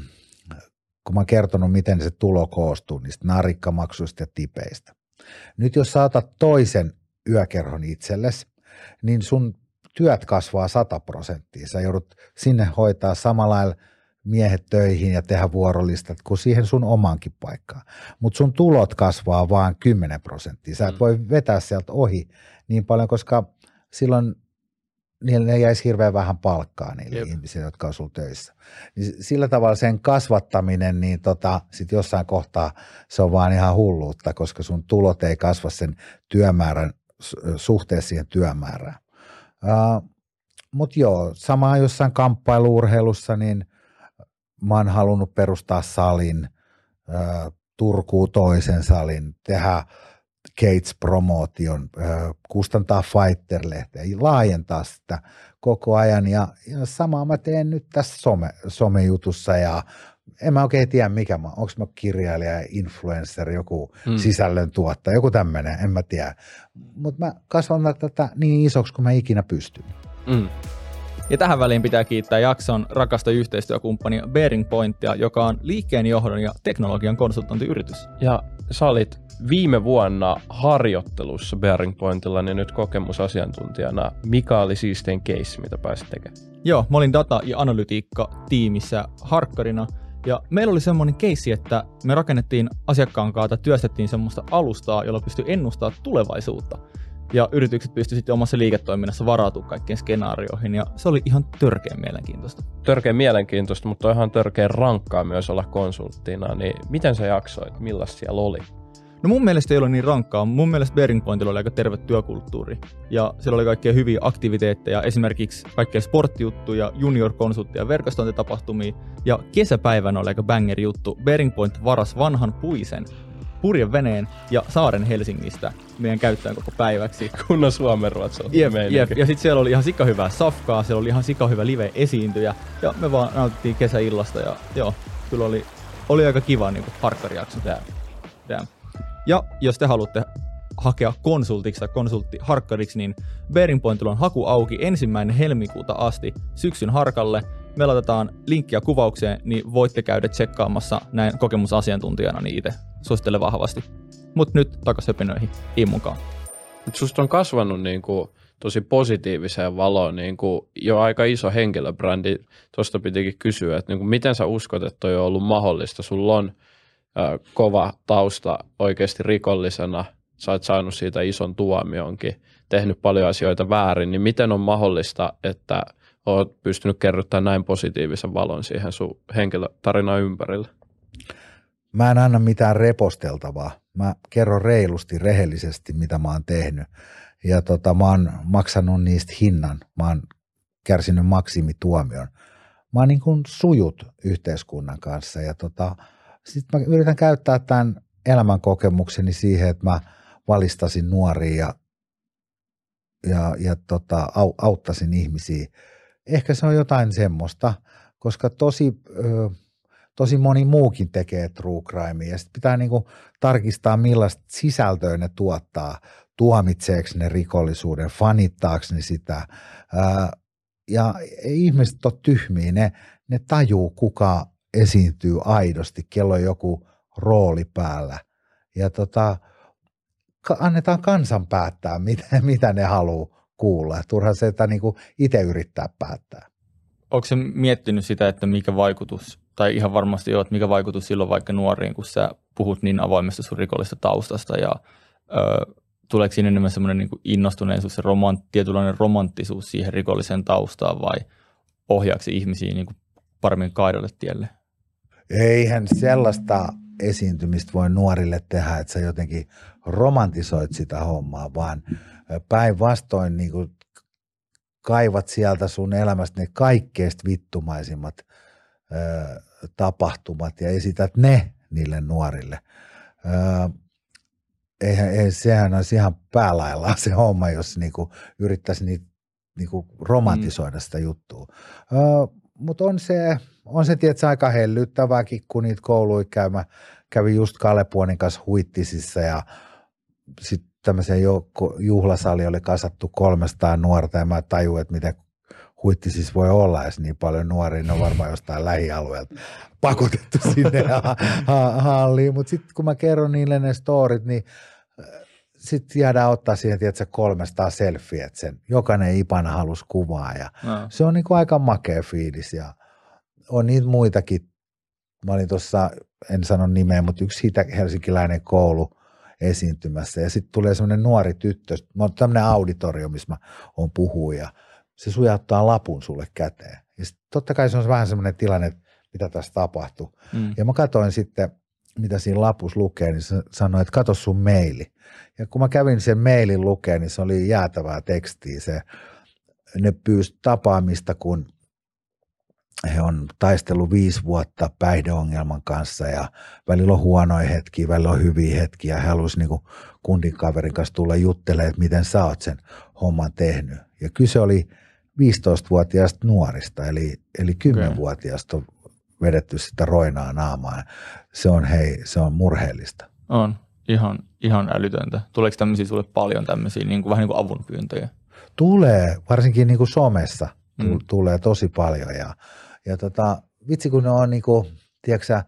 Speaker 3: kun mä oon kertonut, miten se tulo koostuu niistä narikkamaksuista ja tipeistä. Nyt jos sä otat toisen yökerhon itsellesi, niin sun työt kasvaa sata prosenttia. Sä joudut sinne hoitaa samalla lailla miehet töihin ja tehdä vuorolistat kuin siihen sun omaankin paikkaan. Mutta sun tulot kasvaa vaan kymmenen prosenttia. Sä et voi vetää sieltä ohi niin paljon, koska silloin niille jäisi hirveän vähän palkkaa niille Jep. ihmisille, jotka on sulla töissä. Niin sillä tavalla sen kasvattaminen, niin tota, sit jossain kohtaa se on vaan ihan hulluutta, koska sun tulot ei kasva sen työmäärän suhteessa siihen työmäärään. Uh, Mutta joo, samaa jossain kamppailu-urheilussa, niin mä oon halunnut perustaa salin, uh, Turkuun toisen salin, tehdä Gates-promootion, uh, kustantaa Fighter-lehteä, laajentaa sitä koko ajan. Ja, ja samaa mä teen nyt tässä some, somejutussa ja en mä oikein tiedä mikä mä, onko mä kirjailija, influencer, joku mm. sisällöntuottaja, joku tämmöinen, en mä tiedä. Mutta mä kasvan tätä niin isoksi kuin mä ikinä pystyn.
Speaker 1: Mm. Ja tähän väliin pitää kiittää jakson rakasta yhteistyökumppania Bearing Pointia, joka on liikkeen johdon ja teknologian konsultointiyritys.
Speaker 2: Ja sä olit viime vuonna harjoittelussa Bearing Pointilla, niin nyt kokemusasiantuntijana. Mikä oli siistein case, mitä pääsit tekemään?
Speaker 1: Joo, mä olin data- ja analytiikka-tiimissä harkkarina. Ja meillä oli semmoinen keissi, että me rakennettiin asiakkaan kanssa, työstettiin semmoista alustaa, jolla pystyi ennustamaan tulevaisuutta. Ja yritykset pystyivät sitten omassa liiketoiminnassa varautumaan kaikkien skenaarioihin, ja se oli ihan törkeän mielenkiintoista.
Speaker 2: Törkeän mielenkiintoista, mutta ihan törkeän rankkaa myös olla konsulttina, niin miten sä jaksoit, millaista siellä oli?
Speaker 1: No mun mielestä ei ole niin rankkaa. Mun mielestä Bearing Pointilla oli aika terve työkulttuuri. Ja siellä oli kaikkea hyviä aktiviteetteja, esimerkiksi kaikkea sporttijuttuja, junior-konsulttia, verkostointitapahtumia. Ja kesäpäivänä oli aika banger juttu. Bearing Point varas vanhan puisen purjeveneen ja saaren Helsingistä meidän käyttöön koko päiväksi.
Speaker 2: Kunnon suomenruotsa.
Speaker 1: Jep, jep. Ja sitten siellä oli ihan sika hyvää safkaa, siellä oli ihan sika hyvä live-esiintyjä. Ja me vaan nautittiin kesäillasta ja joo, kyllä oli, oli aika kiva niin kuin harkkarijakso. Damn. Ja jos te haluatte hakea konsultiksi tai konsulttiharkkariksi, niin Bearing Pointilla on haku auki ensimmäinen helmikuuta asti syksyn harkalle. Me laitetaan linkkiä kuvaukseen, niin voitte käydä tsekkaamassa näin kokemusasiantuntijana, niin itse suosittelen vahvasti. Mutta nyt takas höpinöihin, Immunkaan.
Speaker 2: Susta on kasvanut niin kuin tosi positiiviseen valoon niin kuin jo aika iso henkilöbrändi. Tuosta pitikin kysyä, että niin kuin miten sä uskot, että toi on ollut mahdollista? Sulla on äh, kova tausta oikeasti rikollisena, sä oot saanut siitä ison tuomionkin, tehnyt paljon asioita väärin, niin miten on mahdollista, että oot pystynyt kerrottamaan näin positiivisen valon siihen sun henkilötarinan ympärille?
Speaker 3: Mä en anna mitään reposteltavaa. Mä kerron reilusti, rehellisesti, mitä mä oon tehnyt. Ja tota, mä oon maksanut niistä hinnan. Mä oon kärsinyt maksimituomion. Mä oon niin kuin sujut yhteiskunnan kanssa. Ja tota, sit mä yritän käyttää tämän elämänkokemukseni siihen, että mä valistasin nuoria ja, ja, ja tota, au, auttasin ihmisiä. Ehkä se on jotain semmoista, koska tosi, ö, tosi moni muukin tekee true crimea ja sitten pitää niinku tarkistaa, millaista sisältöä ne tuottaa, tuomitseeko ne rikollisuuden, fanittaako ne sitä. Ää, ja ihmiset on tyhmiä, ne, ne tajuu, kuka esiintyy aidosti, kello on joku rooli päällä. Ja tota, annetaan kansan päättää, mitä, mitä ne haluaa kuulla. Turha se, että niinku itse yrittää päättää.
Speaker 1: Onko se miettinyt sitä, että mikä vaikutus tai ihan varmasti jo, että mikä vaikutus silloin vaikka nuoriin, kun sä puhut niin avoimesta sun rikollista taustasta ja ö, tuleeko siinä enemmän semmoinen niin kuin innostuneisuus ja romant, tietynlainen romanttisuus siihen rikolliseen taustaan vai ohjaako se ihmisiä niin kuin paremmin kaidalle tielle?
Speaker 3: Eihän sellaista esiintymistä voi nuorille tehdä, että sä jotenkin romantisoit sitä hommaa, vaan päinvastoin niin kuin kaivat sieltä sun elämästä ne kaikkein vittumaisimmat ö, tapahtumat ja esität ne niille nuorille. Ö, eihän, ei, sehän olisi ihan päälaillaan se homma, jos niinku yrittäisi niitä niinku romantisoida sitä juttua. Ö, mutta on se, on se tietysti aika hellyttävääkin, kun niitä kouluja käy. Mä kävin just Kalle Puonin kanssa Huittisissa ja sitten tämmöiseen juhlasali oli kasattu kolmesataa nuorta ja mä tajuin, että miten Huittisissa voi olla edes niin paljon nuoria, ne on varmaan jostain lähialueelta pakotettu sinne ha- ha- halliin, mutta sitten kun mä kerron niille ne storit, niin sitten jäädään ottaa siihen, tiedätkö, kolmesataa selfie, että sen jokainen ipana halusi kuvaa ja no. Se on niinku aika makea fiilis ja on niitä muitakin. Mä olin tuossa, en sano nimeä, mutta yksi siitä helsinkiläinen koulu esiintymässä ja sitten tulee semmoinen nuori tyttö, mä oon tämmöinen auditorio, missä mä oon puhuu ja se sujauttaa lapun sulle käteen. Ja sit totta kai se on vähän semmoinen tilanne, että mitä tässä tapahtuu. Mm. Ja mä katsoin sitten, mitä siinä lapussa lukee, niin se sanoi, että katso sun maili. Ja kun mä kävin sen mailin lukeen, niin se oli jäätävää tekstiä. Se, ne pyysi tapaamista, kun he on taistellut viisi vuotta päihdeongelman kanssa ja välillä on huonoja hetkiä, välillä on hyviä hetkiä. He haluaisi niin kundin kaverin kanssa tulla juttelemaan, että miten sä oot sen homman tehnyt. Ja kyse oli viisitoistavuotiaista nuorista, eli, eli kymmenvuotiaista on vedetty sitä roinaa naamaan. Se on, hei, se on murheellista.
Speaker 1: On, ihan, ihan älytöntä. Tuleeko tämmöisiä sulle paljon tämmöisiä, niin kuin, vähän niin kuin avunpyyntöjä?
Speaker 3: Tulee, varsinkin niin kuin somessa mm. tulee tosi paljon. Ja, ja tota, vitsi kun ne on, niin kuin, tiedätkö,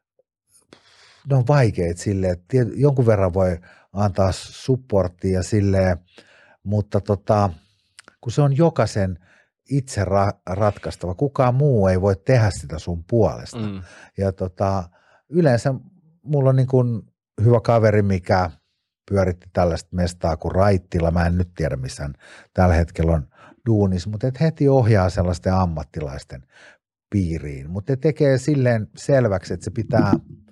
Speaker 3: ne on vaikeita silleen, että jonkun verran voi antaa supporttia silleen, mutta tota, kun se on jokaisen itse ra- ratkaistava. Kukaan muu ei voi tehdä sitä sun puolesta. Mm. Ja tota, yleensä mulla on niin kuin hyvä kaveri, mikä pyöritti tällaista mestaa kuin Raittila. Mä en nyt tiedä, missä tällä hetkellä on duunis, mutta et heti ohjaa sellaisten ammattilaisten piiriin. Mutta tekee silleen selväksi, että se pitää,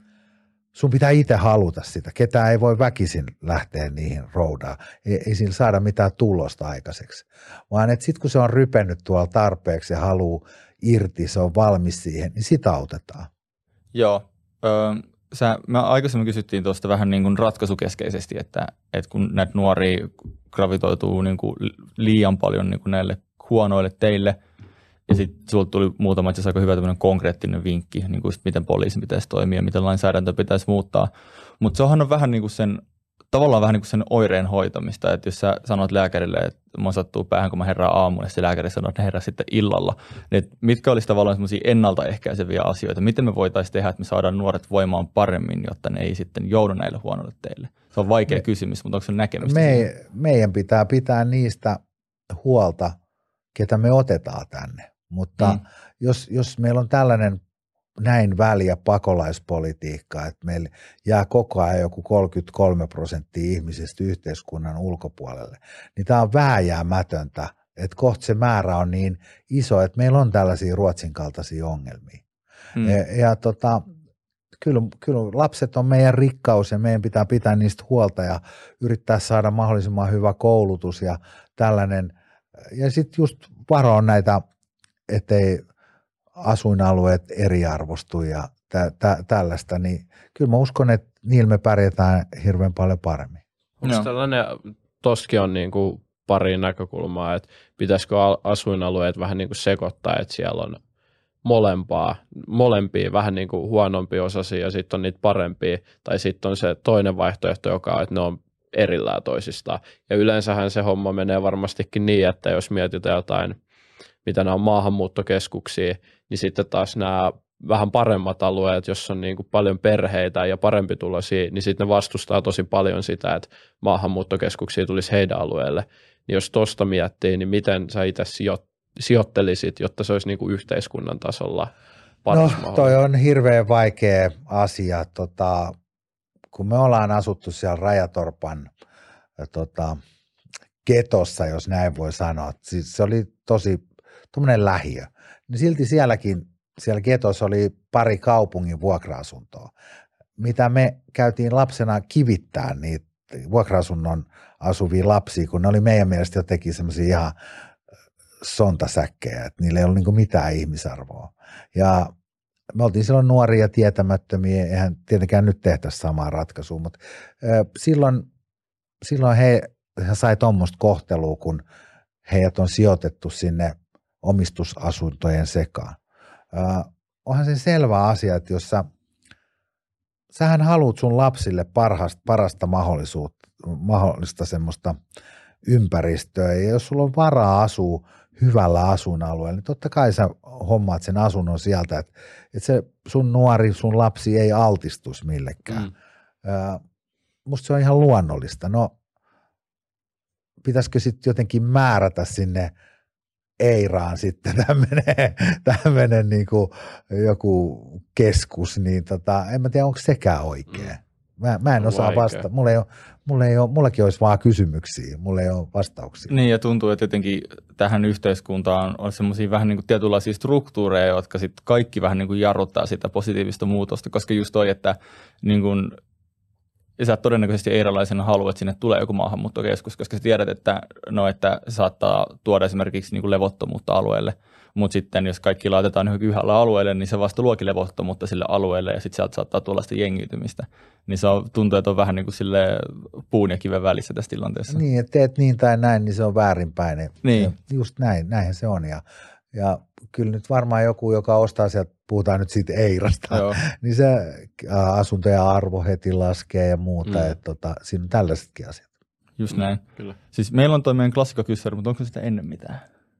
Speaker 3: sun pitää itse haluta sitä. Ketään ei voi väkisin lähteä niihin roudaan. Ei, ei sillä saada mitään tulosta aikaiseksi. Vaan että sitten kun se on rypennyt tuolla tarpeeksi ja haluaa irti, se on valmis siihen, niin sitä autetaan.
Speaker 1: Joo. Öö, sä, me aikaisemmin kysyttiin tuosta vähän niin kuin ratkaisukeskeisesti, että, että kun näitä nuoria gravitoituu niin kuin liian paljon niin kuin näille huonoille teille, ja sitten sulta tuli muutama itse asiassa aika hyvä tämmöinen konkreettinen vinkki, niin kuin miten poliisi pitäisi toimia, miten lainsäädäntö pitäisi muuttaa. Mutta se onhan vähän niin kuin sen, tavallaan vähän niin kuin sen oireen hoitamista, että jos sä sanot lääkärille, että mun sattuu päähän, kun mä herään aamuun, ja se lääkäri sanoo, että ne herää sitten illalla, niin mitkä olisi tavallaan semmoisia ennaltaehkäiseviä asioita, miten me voitaisiin tehdä, että me saadaan nuoret voimaan paremmin, jotta ne ei sitten joudu näille huonoille teille. Se on vaikea me, kysymys, mutta onko se näkemystä?
Speaker 3: Me, meidän pitää pitää niistä huolta, ketä me otetaan tänne. Mutta mm. jos, jos meillä on tällainen näin väliä pakolaispolitiikka, että meillä jää koko ajan joku kolmekymmentäkolme prosenttia ihmisistä yhteiskunnan ulkopuolelle, niin tämä on vääjäämätöntä, että kohta se määrä on niin iso, että meillä on tällaisia Ruotsin kaltaisia ongelmia. Mm. Ja, ja tota, kyllä, kyllä lapset on meidän rikkaus ja meidän pitää pitää niistä huolta ja yrittää saada mahdollisimman hyvä koulutus ja tällainen. Ja sitten just varoa näitä, ettei asuinalueet eriarvostu ja tä, tä, tällaista, niin kyllä mä uskon, että niillä me pärjätään hirveän paljon paremmin.
Speaker 2: Onko no. tällainen, toskin on niin kuin pari näkökulmaa, että pitäisikö asuinalueet vähän niin kuin sekoittaa, että siellä on molempaa, molempia vähän niin kuin huonompia osasia ja sitten on niitä parempia, tai sitten on se toinen vaihtoehto, joka on, että ne on erillään toisistaan. Ja yleensähän se homma menee varmastikin niin, että jos mietitään jotain, mitä nämä on maahanmuuttokeskuksia, niin sitten taas nämä vähän paremmat alueet, jossa on niin kuin paljon perheitä ja parempituloisia, niin sitten ne vastustaa tosi paljon sitä, että maahanmuuttokeskuksia tulisi heidän alueelle. Niin jos tuosta miettii, niin miten sä itse sijo- sijoittelisit, jotta se olisi niin kuin yhteiskunnan tasolla paras
Speaker 3: No toi
Speaker 2: mahdollinen?
Speaker 3: on hirveän vaikea asia. Tota, kun me ollaan asuttu siellä Rajatorpan tota, getossa, jos näin voi sanoa. Siis se oli tosi tuommoinen lähiö. Niin silti sielläkin, siellä getossa oli pari kaupungin vuokra-asuntoa, mitä me käytiin lapsena kivittää niitä vuokra-asunnon asuvia lapsia, kun ne oli meidän mielestä jotenkin semmoisia ihan sontasäkkejä, että niillä ei ollut niin kuin mitään ihmisarvoa. Ja me oltiin silloin nuoria ja tietämättömiä, eihän tietenkään nyt tehtäisi samaa ratkaisua, mutta silloin, silloin he, he sai tuommoista kohtelua, kun heidät on sijoitettu sinne omistusasuntojen sekaan. Onhan se selvä asia, että jos sä, sähän haluat sun lapsille parhaasta, parasta mahdollisuutta, mahdollista semmoista ympäristöä, ja jos sulla on varaa asua hyvällä asuinalueella, niin totta kai sä hommaat sen asunnon sieltä, että, että se sun nuori, sun lapsi ei altistus millekään. Mm. Musta se on ihan luonnollista. No, pitäisikö sitten jotenkin määrätä sinne Eiraan sitten tämmöinen, tämmöinen niin kuin joku keskus, niin tota, en mä tiedä, onko sekään oikein. Mä, mä en osaa vastata. Mulla ei ole, mulla ei ole, mullakin olisi vaan kysymyksiä, mulla ei ole vastauksia.
Speaker 1: Niin, ja tuntuu, että jotenkin tähän yhteiskuntaan on semmoisia vähän niin kuin tietynlaisia struktuureja, jotka sitten kaikki vähän niin kuin jarruttaa sitä positiivista muutosta, koska just toi, että niin kuin, ja sä todennäköisesti eiralaisena haluat, että sinne tulee joku maahanmuuttokeskus, koska sä tiedät, että, no, että se saattaa tuoda esimerkiksi niin kuin levottomuutta alueelle, mutta sitten jos kaikki laitetaan johonkin yhdellä alueelle, niin se vasta luokin levottomuutta sille alueelle ja sitten sieltä saattaa tulla sitä jengiytymistä. Niin se on, tuntuu, että on vähän niin kuin sille puun ja kiven välissä tässä tilanteessa.
Speaker 3: Niin, että teet niin tai näin, niin se on väärinpäin.
Speaker 1: Niin.
Speaker 3: Just näin, näinhän se on. Ja, ja kyllä nyt varmaan joku, joka ostaa sieltä, puhutaan nyt siitä Eirasta, Joo. niin se asuntojen arvo heti laskee ja muuta. Mm. Että tota, siinä on tällaisetkin asiat.
Speaker 1: Just näin. Mm, kyllä. Siis meillä on toi meidän klassikokyssäri, mutta onko sitä ennen mitään?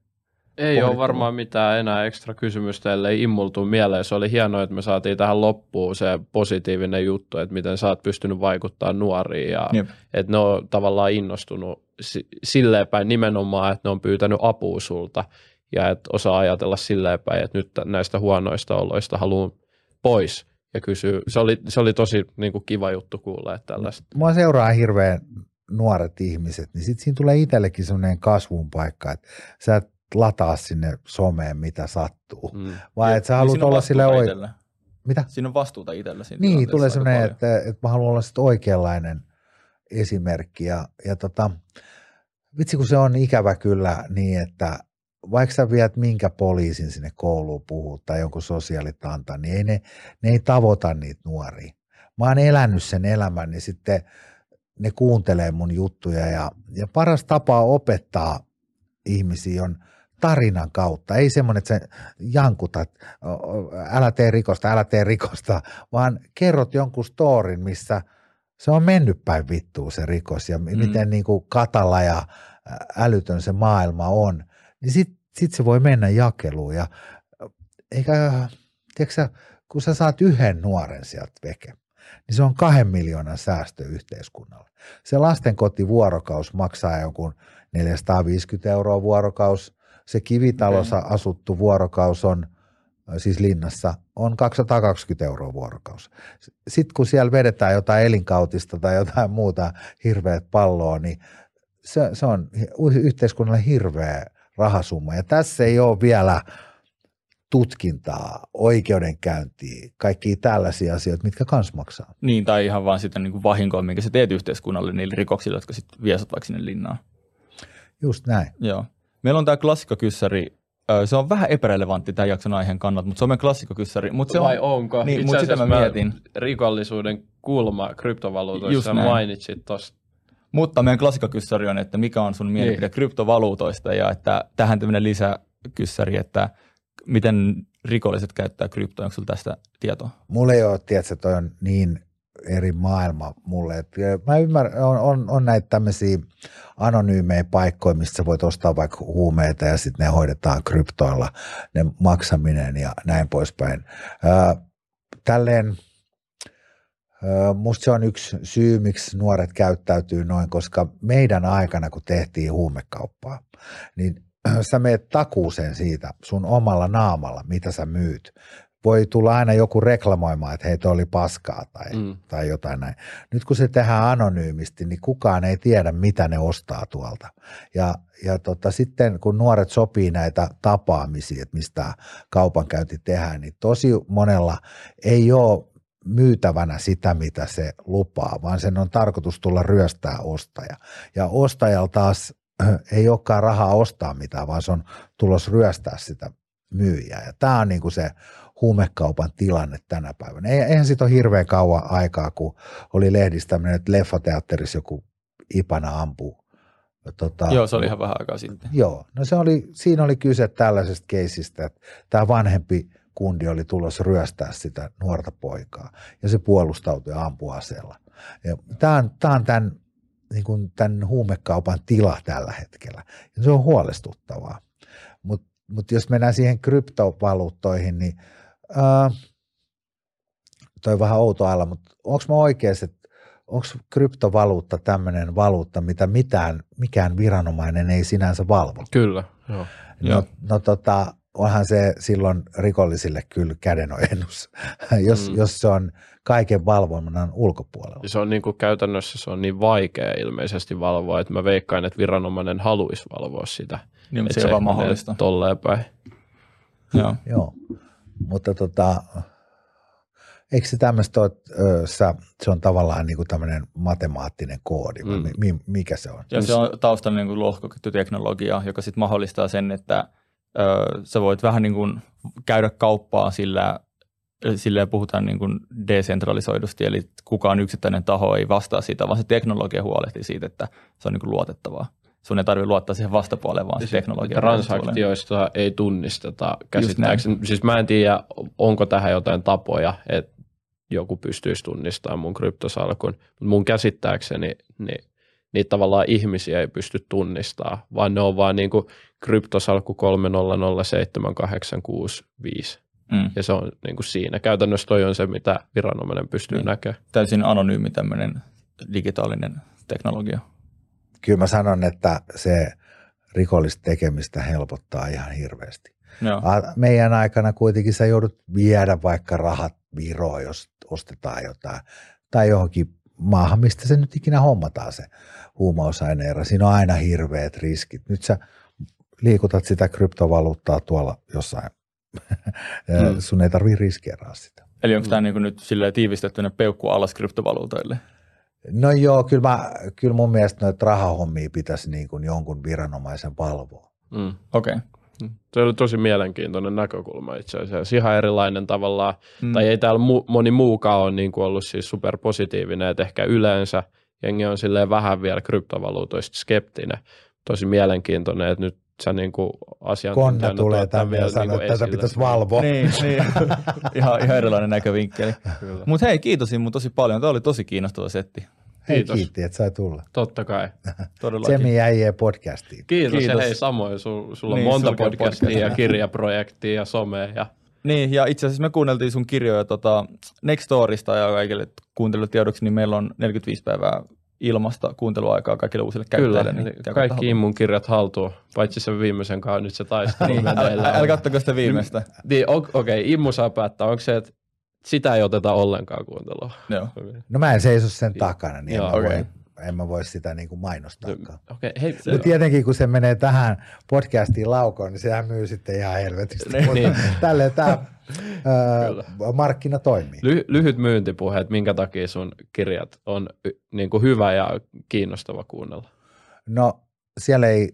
Speaker 2: Ei Pohdittu. Ole varmaan mitään enää ekstra kysymystä, ellei immultu mieleen. Se oli hienoa, että me saatiin tähän loppuun se positiivinen juttu, että miten sä oot pystynyt vaikuttamaan nuoriin ja Jep. että ne on tavallaan innostunut silleen päin nimenomaan, että ne on pyytänyt apua sulta ja että osaa ajatella silleen päin, että nyt näistä huonoista oloista haluan pois ja kysyä. Se oli, se oli tosi niin kuin kiva juttu kuulla, että tällaista.
Speaker 3: Mua seuraa hirveän nuoret ihmiset, niin sitten siinä tulee itsellekin sellainen kasvun paikka, että sä et lataa sinne someen, mitä sattuu. Mm. Vai että sä haluat niin olla sille oikein. Mitä?
Speaker 1: Siinä on vastuuta itsellä.
Speaker 3: Niin, tulee sellainen, että, että mä haluan olla sitten oikeanlainen esimerkki. Ja, ja tota, vitsi kun se on ikävä kyllä niin, että vaikka sä viet minkä poliisin sinne kouluun puhuu tai jonkun sosiaalitanta, niin ei ne, ne ei tavoita niitä nuoria. Mä oon elänyt sen elämän, niin sitten ne kuuntelee mun juttuja ja, ja paras tapa opettaa ihmisiä on tarinan kautta. Ei semmoinen, että sä jankutat, älä tee rikosta, älä tee rikosta, vaan kerrot jonkun storin, missä se on mennyt päin vittuun se rikos ja mm. miten niin kuin katala ja älytön se maailma on. Niin sit, sit se voi mennä jakeluun ja eikä, tiedätkö sä, kun sä saat yhden nuoren sieltä veke, niin se on kahden miljoonan säästö yhteiskunnalle. Se lastenkotivuorokaus maksaa jonkun neljäsataaviisikymmentä euroa vuorokaus. Se kivitalossa okay. asuttu vuorokaus on, siis linnassa, on kaksisataakaksikymmentä euroa vuorokaus. Sitten kun siellä vedetään jotain elinkautista tai jotain muuta hirveät palloa, niin se, se on yhteiskunnalle hirveä rahasumma. Ja tässä ei ole vielä tutkintaa, oikeudenkäyntiä, kaikkia tällaisia asioita, mitkä kans maksaa.
Speaker 1: Niin, tai ihan vaan sitä niin kuin vahinkoa, minkä sä teet yhteiskunnalle niille rikoksille, jotka sitten viesot vaikka sinne linnaan.
Speaker 3: Just näin.
Speaker 1: Joo. Meillä on tämä klassikokyssäri. Se on vähän epärelevantti tämän jakson aiheen kannalta, mutta se on meidän klassikokyssäri. Mutta se
Speaker 2: Vai
Speaker 1: on,
Speaker 2: onko?
Speaker 1: Niin,
Speaker 2: itse
Speaker 1: asiassa mä mietin.
Speaker 2: Rikollisuuden kulma kryptovaluutoissa mainitsit tuosta.
Speaker 1: Mutta meidän klassikokyssäri on, että mikä on sun mielipide niin. kryptovaluutoista ja että tähän tämmöinen lisäkyssäri, että miten rikolliset käyttää kryptoa. Onko sulla tästä tietoa?
Speaker 3: Mulla ei ole, tiedätkö, toi on niin eri maailma mulle. Et mä ymmärrän, on, on, on näitä tämmöisiä anonyymejä paikkoja, mistä sä voit ostaa vaikka huumeita ja sitten ne hoidetaan kryptoilla, ne maksaminen ja näin poispäin. Ää, tälleen ää, musta se on yksi syy, miksi nuoret käyttäytyy noin, koska meidän aikana, kun tehtiin huumekauppaa, niin sä meet takuuseen siitä sun omalla naamalla, mitä sä myyt. voi tulla aina joku reklamoimaan, että hei, toi oli paskaa tai,
Speaker 2: Mm.
Speaker 3: tai jotain näin. Nyt kun se tehdään anonyymisti, niin kukaan ei tiedä, mitä ne ostaa tuolta. Ja, ja tota, sitten kun nuoret sopii näitä tapaamisia, että mistä kaupankäynti tehdään, niin tosi monella ei ole myytävänä sitä, mitä se lupaa, vaan sen on tarkoitus tulla ryöstää ostaja. Ja ostajalla taas ei olekaan rahaa ostaa mitään, vaan se on tulos ryöstää sitä myyjää. Ja tämä on niin kuin se huumekaupan tilanne tänä päivänä. Eihän siitä ole hirveän kauan aikaa, kun oli lehdissä tämmöinen, että leffateatterissa joku Ipana ampuu. Tota,
Speaker 1: Joo, se oli ihan vähän aikaa sitten.
Speaker 3: Joo, no se oli, siinä oli kyse tällaisesta keisistä, että tämä vanhempi kundi oli tulossa ryöstää sitä nuorta poikaa ja se puolustautui ja ampui aseella. Ja tämä on, tämä on tämän, niin kuin tämän huumekaupan tila tällä hetkellä ja se on huolestuttavaa. Mutta mut jos mennään siihen kryptovaluuttoihin, niin ää, toi on vähän outo alla, mutta onko mä oikeassa, että onko kryptovaluutta tämmöinen valuutta, mitä mitään, mikään viranomainen ei sinänsä valvo?
Speaker 2: Kyllä, joo.
Speaker 3: No, no tota, onhan se silloin rikollisille kyllä kädenojennus, jos, mm. jos se on kaiken valvonnan ulkopuolella.
Speaker 2: Ja se on niin kuin käytännössä se on niin vaikea ilmeisesti valvoa, että mä veikkaan, että viranomainen haluaisi valvoa sitä.
Speaker 1: Niin, mutta se ei vaan mahdollista.
Speaker 2: Tolleen päin.
Speaker 3: Joo. Joo, mutta tota, eikö se tämmöistä ole, se on tavallaan niin kuin tämmöinen matemaattinen koodi, mm. vai mikä se on?
Speaker 1: Ja se on taustalla niin kuin lohkoketjuteknologia, joka sitten mahdollistaa sen, että ö, sä voit vähän niin kuin käydä kauppaa sillä, sillä puhutaan niin kuin desentralisoidusti, eli kukaan yksittäinen taho ei vastaa siitä, vaan se teknologia huolehtii siitä, että se on niin kuin luotettavaa. Sun ei tarvitse luottaa siihen vastapuoleen, vaan se teknologia.
Speaker 2: Transaktioista ei tunnisteta käsittääkseni. Siis mä en tiedä, onko tähän jotain tapoja, että joku pystyisi tunnistamaan mun kryptosalkun. Mutta mun käsittääkseni niin, niitä tavallaan ihmisiä ei pysty tunnistamaan, vaan ne on vaan niinku kryptosalkku kolme nolla nolla seitsemän kahdeksan kuusi viisi. Mm. Ja se on niinku siinä. Käytännössä toi on se, mitä viranomainen pystyy niin näkemään.
Speaker 1: Täysin anonyymi tämmöinen digitaalinen teknologia.
Speaker 3: Kyllä mä sanon, että se rikollista tekemistä helpottaa ihan hirveästi.
Speaker 1: Joo.
Speaker 3: Meidän aikana kuitenkin sä joudut viedä vaikka rahat Viroon, jos ostetaan jotain, tai johonkin maahan, mistä se nyt ikinä hommataan se huumausaine. Siinä on aina hirveät riskit. Nyt sä liikutat sitä kryptovaluuttaa tuolla jossain. Mm. Sun ei tarvitse riskeeraa sitä.
Speaker 1: Eli onko mm. tämä niin nyt tiivistettynä peukku alas kryptovaluutoille?
Speaker 3: No joo, kyllä, mä, kyllä mun mielestä noita rahahommia pitäisi niin kuin jonkun viranomaisen valvoa.
Speaker 2: Mm.
Speaker 1: Okei. Okay.
Speaker 2: Se oli tosi mielenkiintoinen näkökulma itse asiassa. Ihan erilainen tavallaan, mm. tai ei täällä mu- moni muukaan ole niin kuin ollut siis superpositiivinen, että ehkä yleensä jengi on silleen vähän vielä kryptovaluutoista skeptinen. Tosi mielenkiintoinen, että nyt sä niin kuin asiantuntijana
Speaker 3: Konna tulee tänne ja sanoo, että tätä pitäisi valvoa.
Speaker 1: Niin, niin. ihan, ihan erilainen näkövinkkeli. Mutta hei, kiitos Immu tosi paljon. Tämä oli tosi kiinnostava setti.
Speaker 3: Hei, kiitos. Kiitti, että sai tulla.
Speaker 2: Totta kai.
Speaker 3: Semi äijää podcastiin.
Speaker 2: Kiitos, Kiitos. Ja hei samoin. Sulla on niin, monta podcastia podcast. ja kirjaprojektia ja somea. Ja...
Speaker 1: Niin, ja itse asiassa me kuunneltiin sun kirjoja tota, Nextorista ja kaikille kuuntelijoille tiedoksi, niin meillä on neljäkymmentäviisi päivää ilmasta kuunteluaikaa kaikille uusille käyttäjille.
Speaker 2: Kyllä, niin kaikki Immun kirjat haltuun, paitsi sen viimeisen kanssa nyt se taistelu.
Speaker 1: niin, älä, älä kattoko sitä viimeistä.
Speaker 2: Niin, okei, okay, Immu saa päättää, onko se, että sitä ei oteta ollenkaan kuuntelua?
Speaker 1: Joo.
Speaker 3: No mä en seiso sen takana, niin
Speaker 1: Joo,
Speaker 3: en, mä
Speaker 1: okay.
Speaker 3: voi, en mä voi sitä niin kuin mainostaakaan.
Speaker 2: Okay, hei,
Speaker 3: Mutta tietenkin kun se menee tähän podcastiin laukoon, niin sehän myy sitten ihan helvetistä.
Speaker 2: niin.
Speaker 3: Tälleen tämä markkina toimii.
Speaker 2: Ly- lyhyt myyntipuhe, että minkä takia sun kirjat on niin kuin hyvä ja kiinnostava kuunnella?
Speaker 3: No siellä ei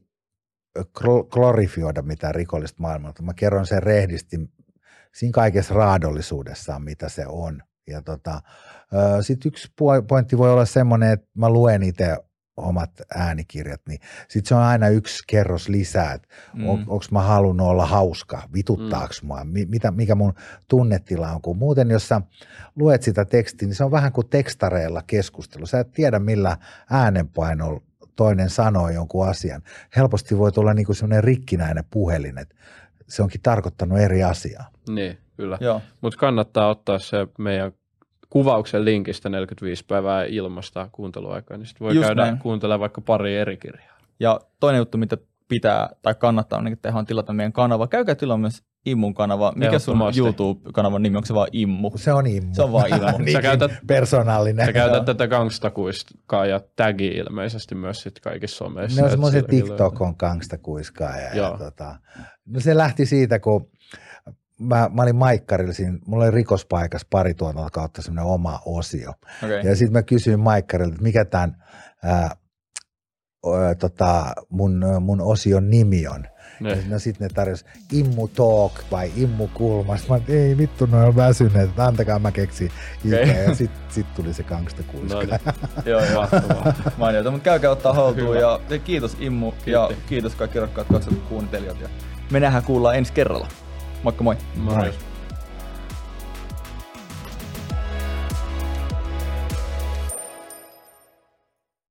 Speaker 3: glorifioida mitään rikollista maailmaa, mä kerron sen rehdisti siinä kaikessa raadollisuudessaan, mitä se on. Ja tota, sitten yksi pointti voi olla semmoinen, että mä luen itse omat äänikirjat, niin sitten se on aina yksi kerros lisää, että mm. on, onko mä halunnut olla hauska, vituttaako mm. mua, mitä, mikä mun tunnetila on, kun muuten jos sä luet sitä tekstiä, niin se on vähän kuin tekstareilla keskustelu. Sä et tiedä millä äänenpainolla toinen sanoo jonkun asian. Helposti voi tulla niinku semmoinen rikkinäinen puhelin, että se onkin tarkoittanut eri asiaa.
Speaker 2: Niin, kyllä. Mutta kannattaa ottaa se meidän kuvauksen linkistä neljäkymmentäviisi päivää ilmasta kuunteluaikaa, niin sitten voi Just käydä näin. kuuntelemaan vaikka pari eri kirjaa.
Speaker 1: Ja toinen juttu, mitä pitää tai kannattaa niin tehdä on tilata meidän kanava. Käykää tilaa myös Immun kanava. Mikä sun YouTube-kanavan nimi? Onko se vaan Immu?
Speaker 3: Se on Immu.
Speaker 1: Se on vaan Immu.
Speaker 2: Sä käytät,
Speaker 3: persoonallinen.
Speaker 2: Sä käytät tätä gangstakuiskaa ja tagi ilmeisesti myös sit kaikissa someissa.
Speaker 3: Ne on semmoisen TikTok on gangstakuiskaa. Ja, ja tota, no se lähti siitä, kun mä, mä olin Maikkarilla siinä, mulla oli rikospaikassa pari tuotantoa kautta semmoinen oma osio. Okay. Ja sitten mä kysyin Maikkarilta, että mikä tämän ää, ää, tota, mun, mun osion nimi on. Ne. No sit ne tarjosi Immu Talk vai Immu Kulmasta. Mä olin, ei vittu, ne on väsyneet, että antakaa mä keksin itse. Okay. Ja sit, sit tuli se gangstakuiska. No, niin.
Speaker 1: Joo, mahtavaa. Mainiota, mutta käykää ottaa haltuun ja kiitos Immu Kiitti. Ja kiitos kaikki rakkaat katsojat kuuntelijat. Ja me nähdään kuullaan ensi kerralla. Moikka moi.
Speaker 2: Moi. moi.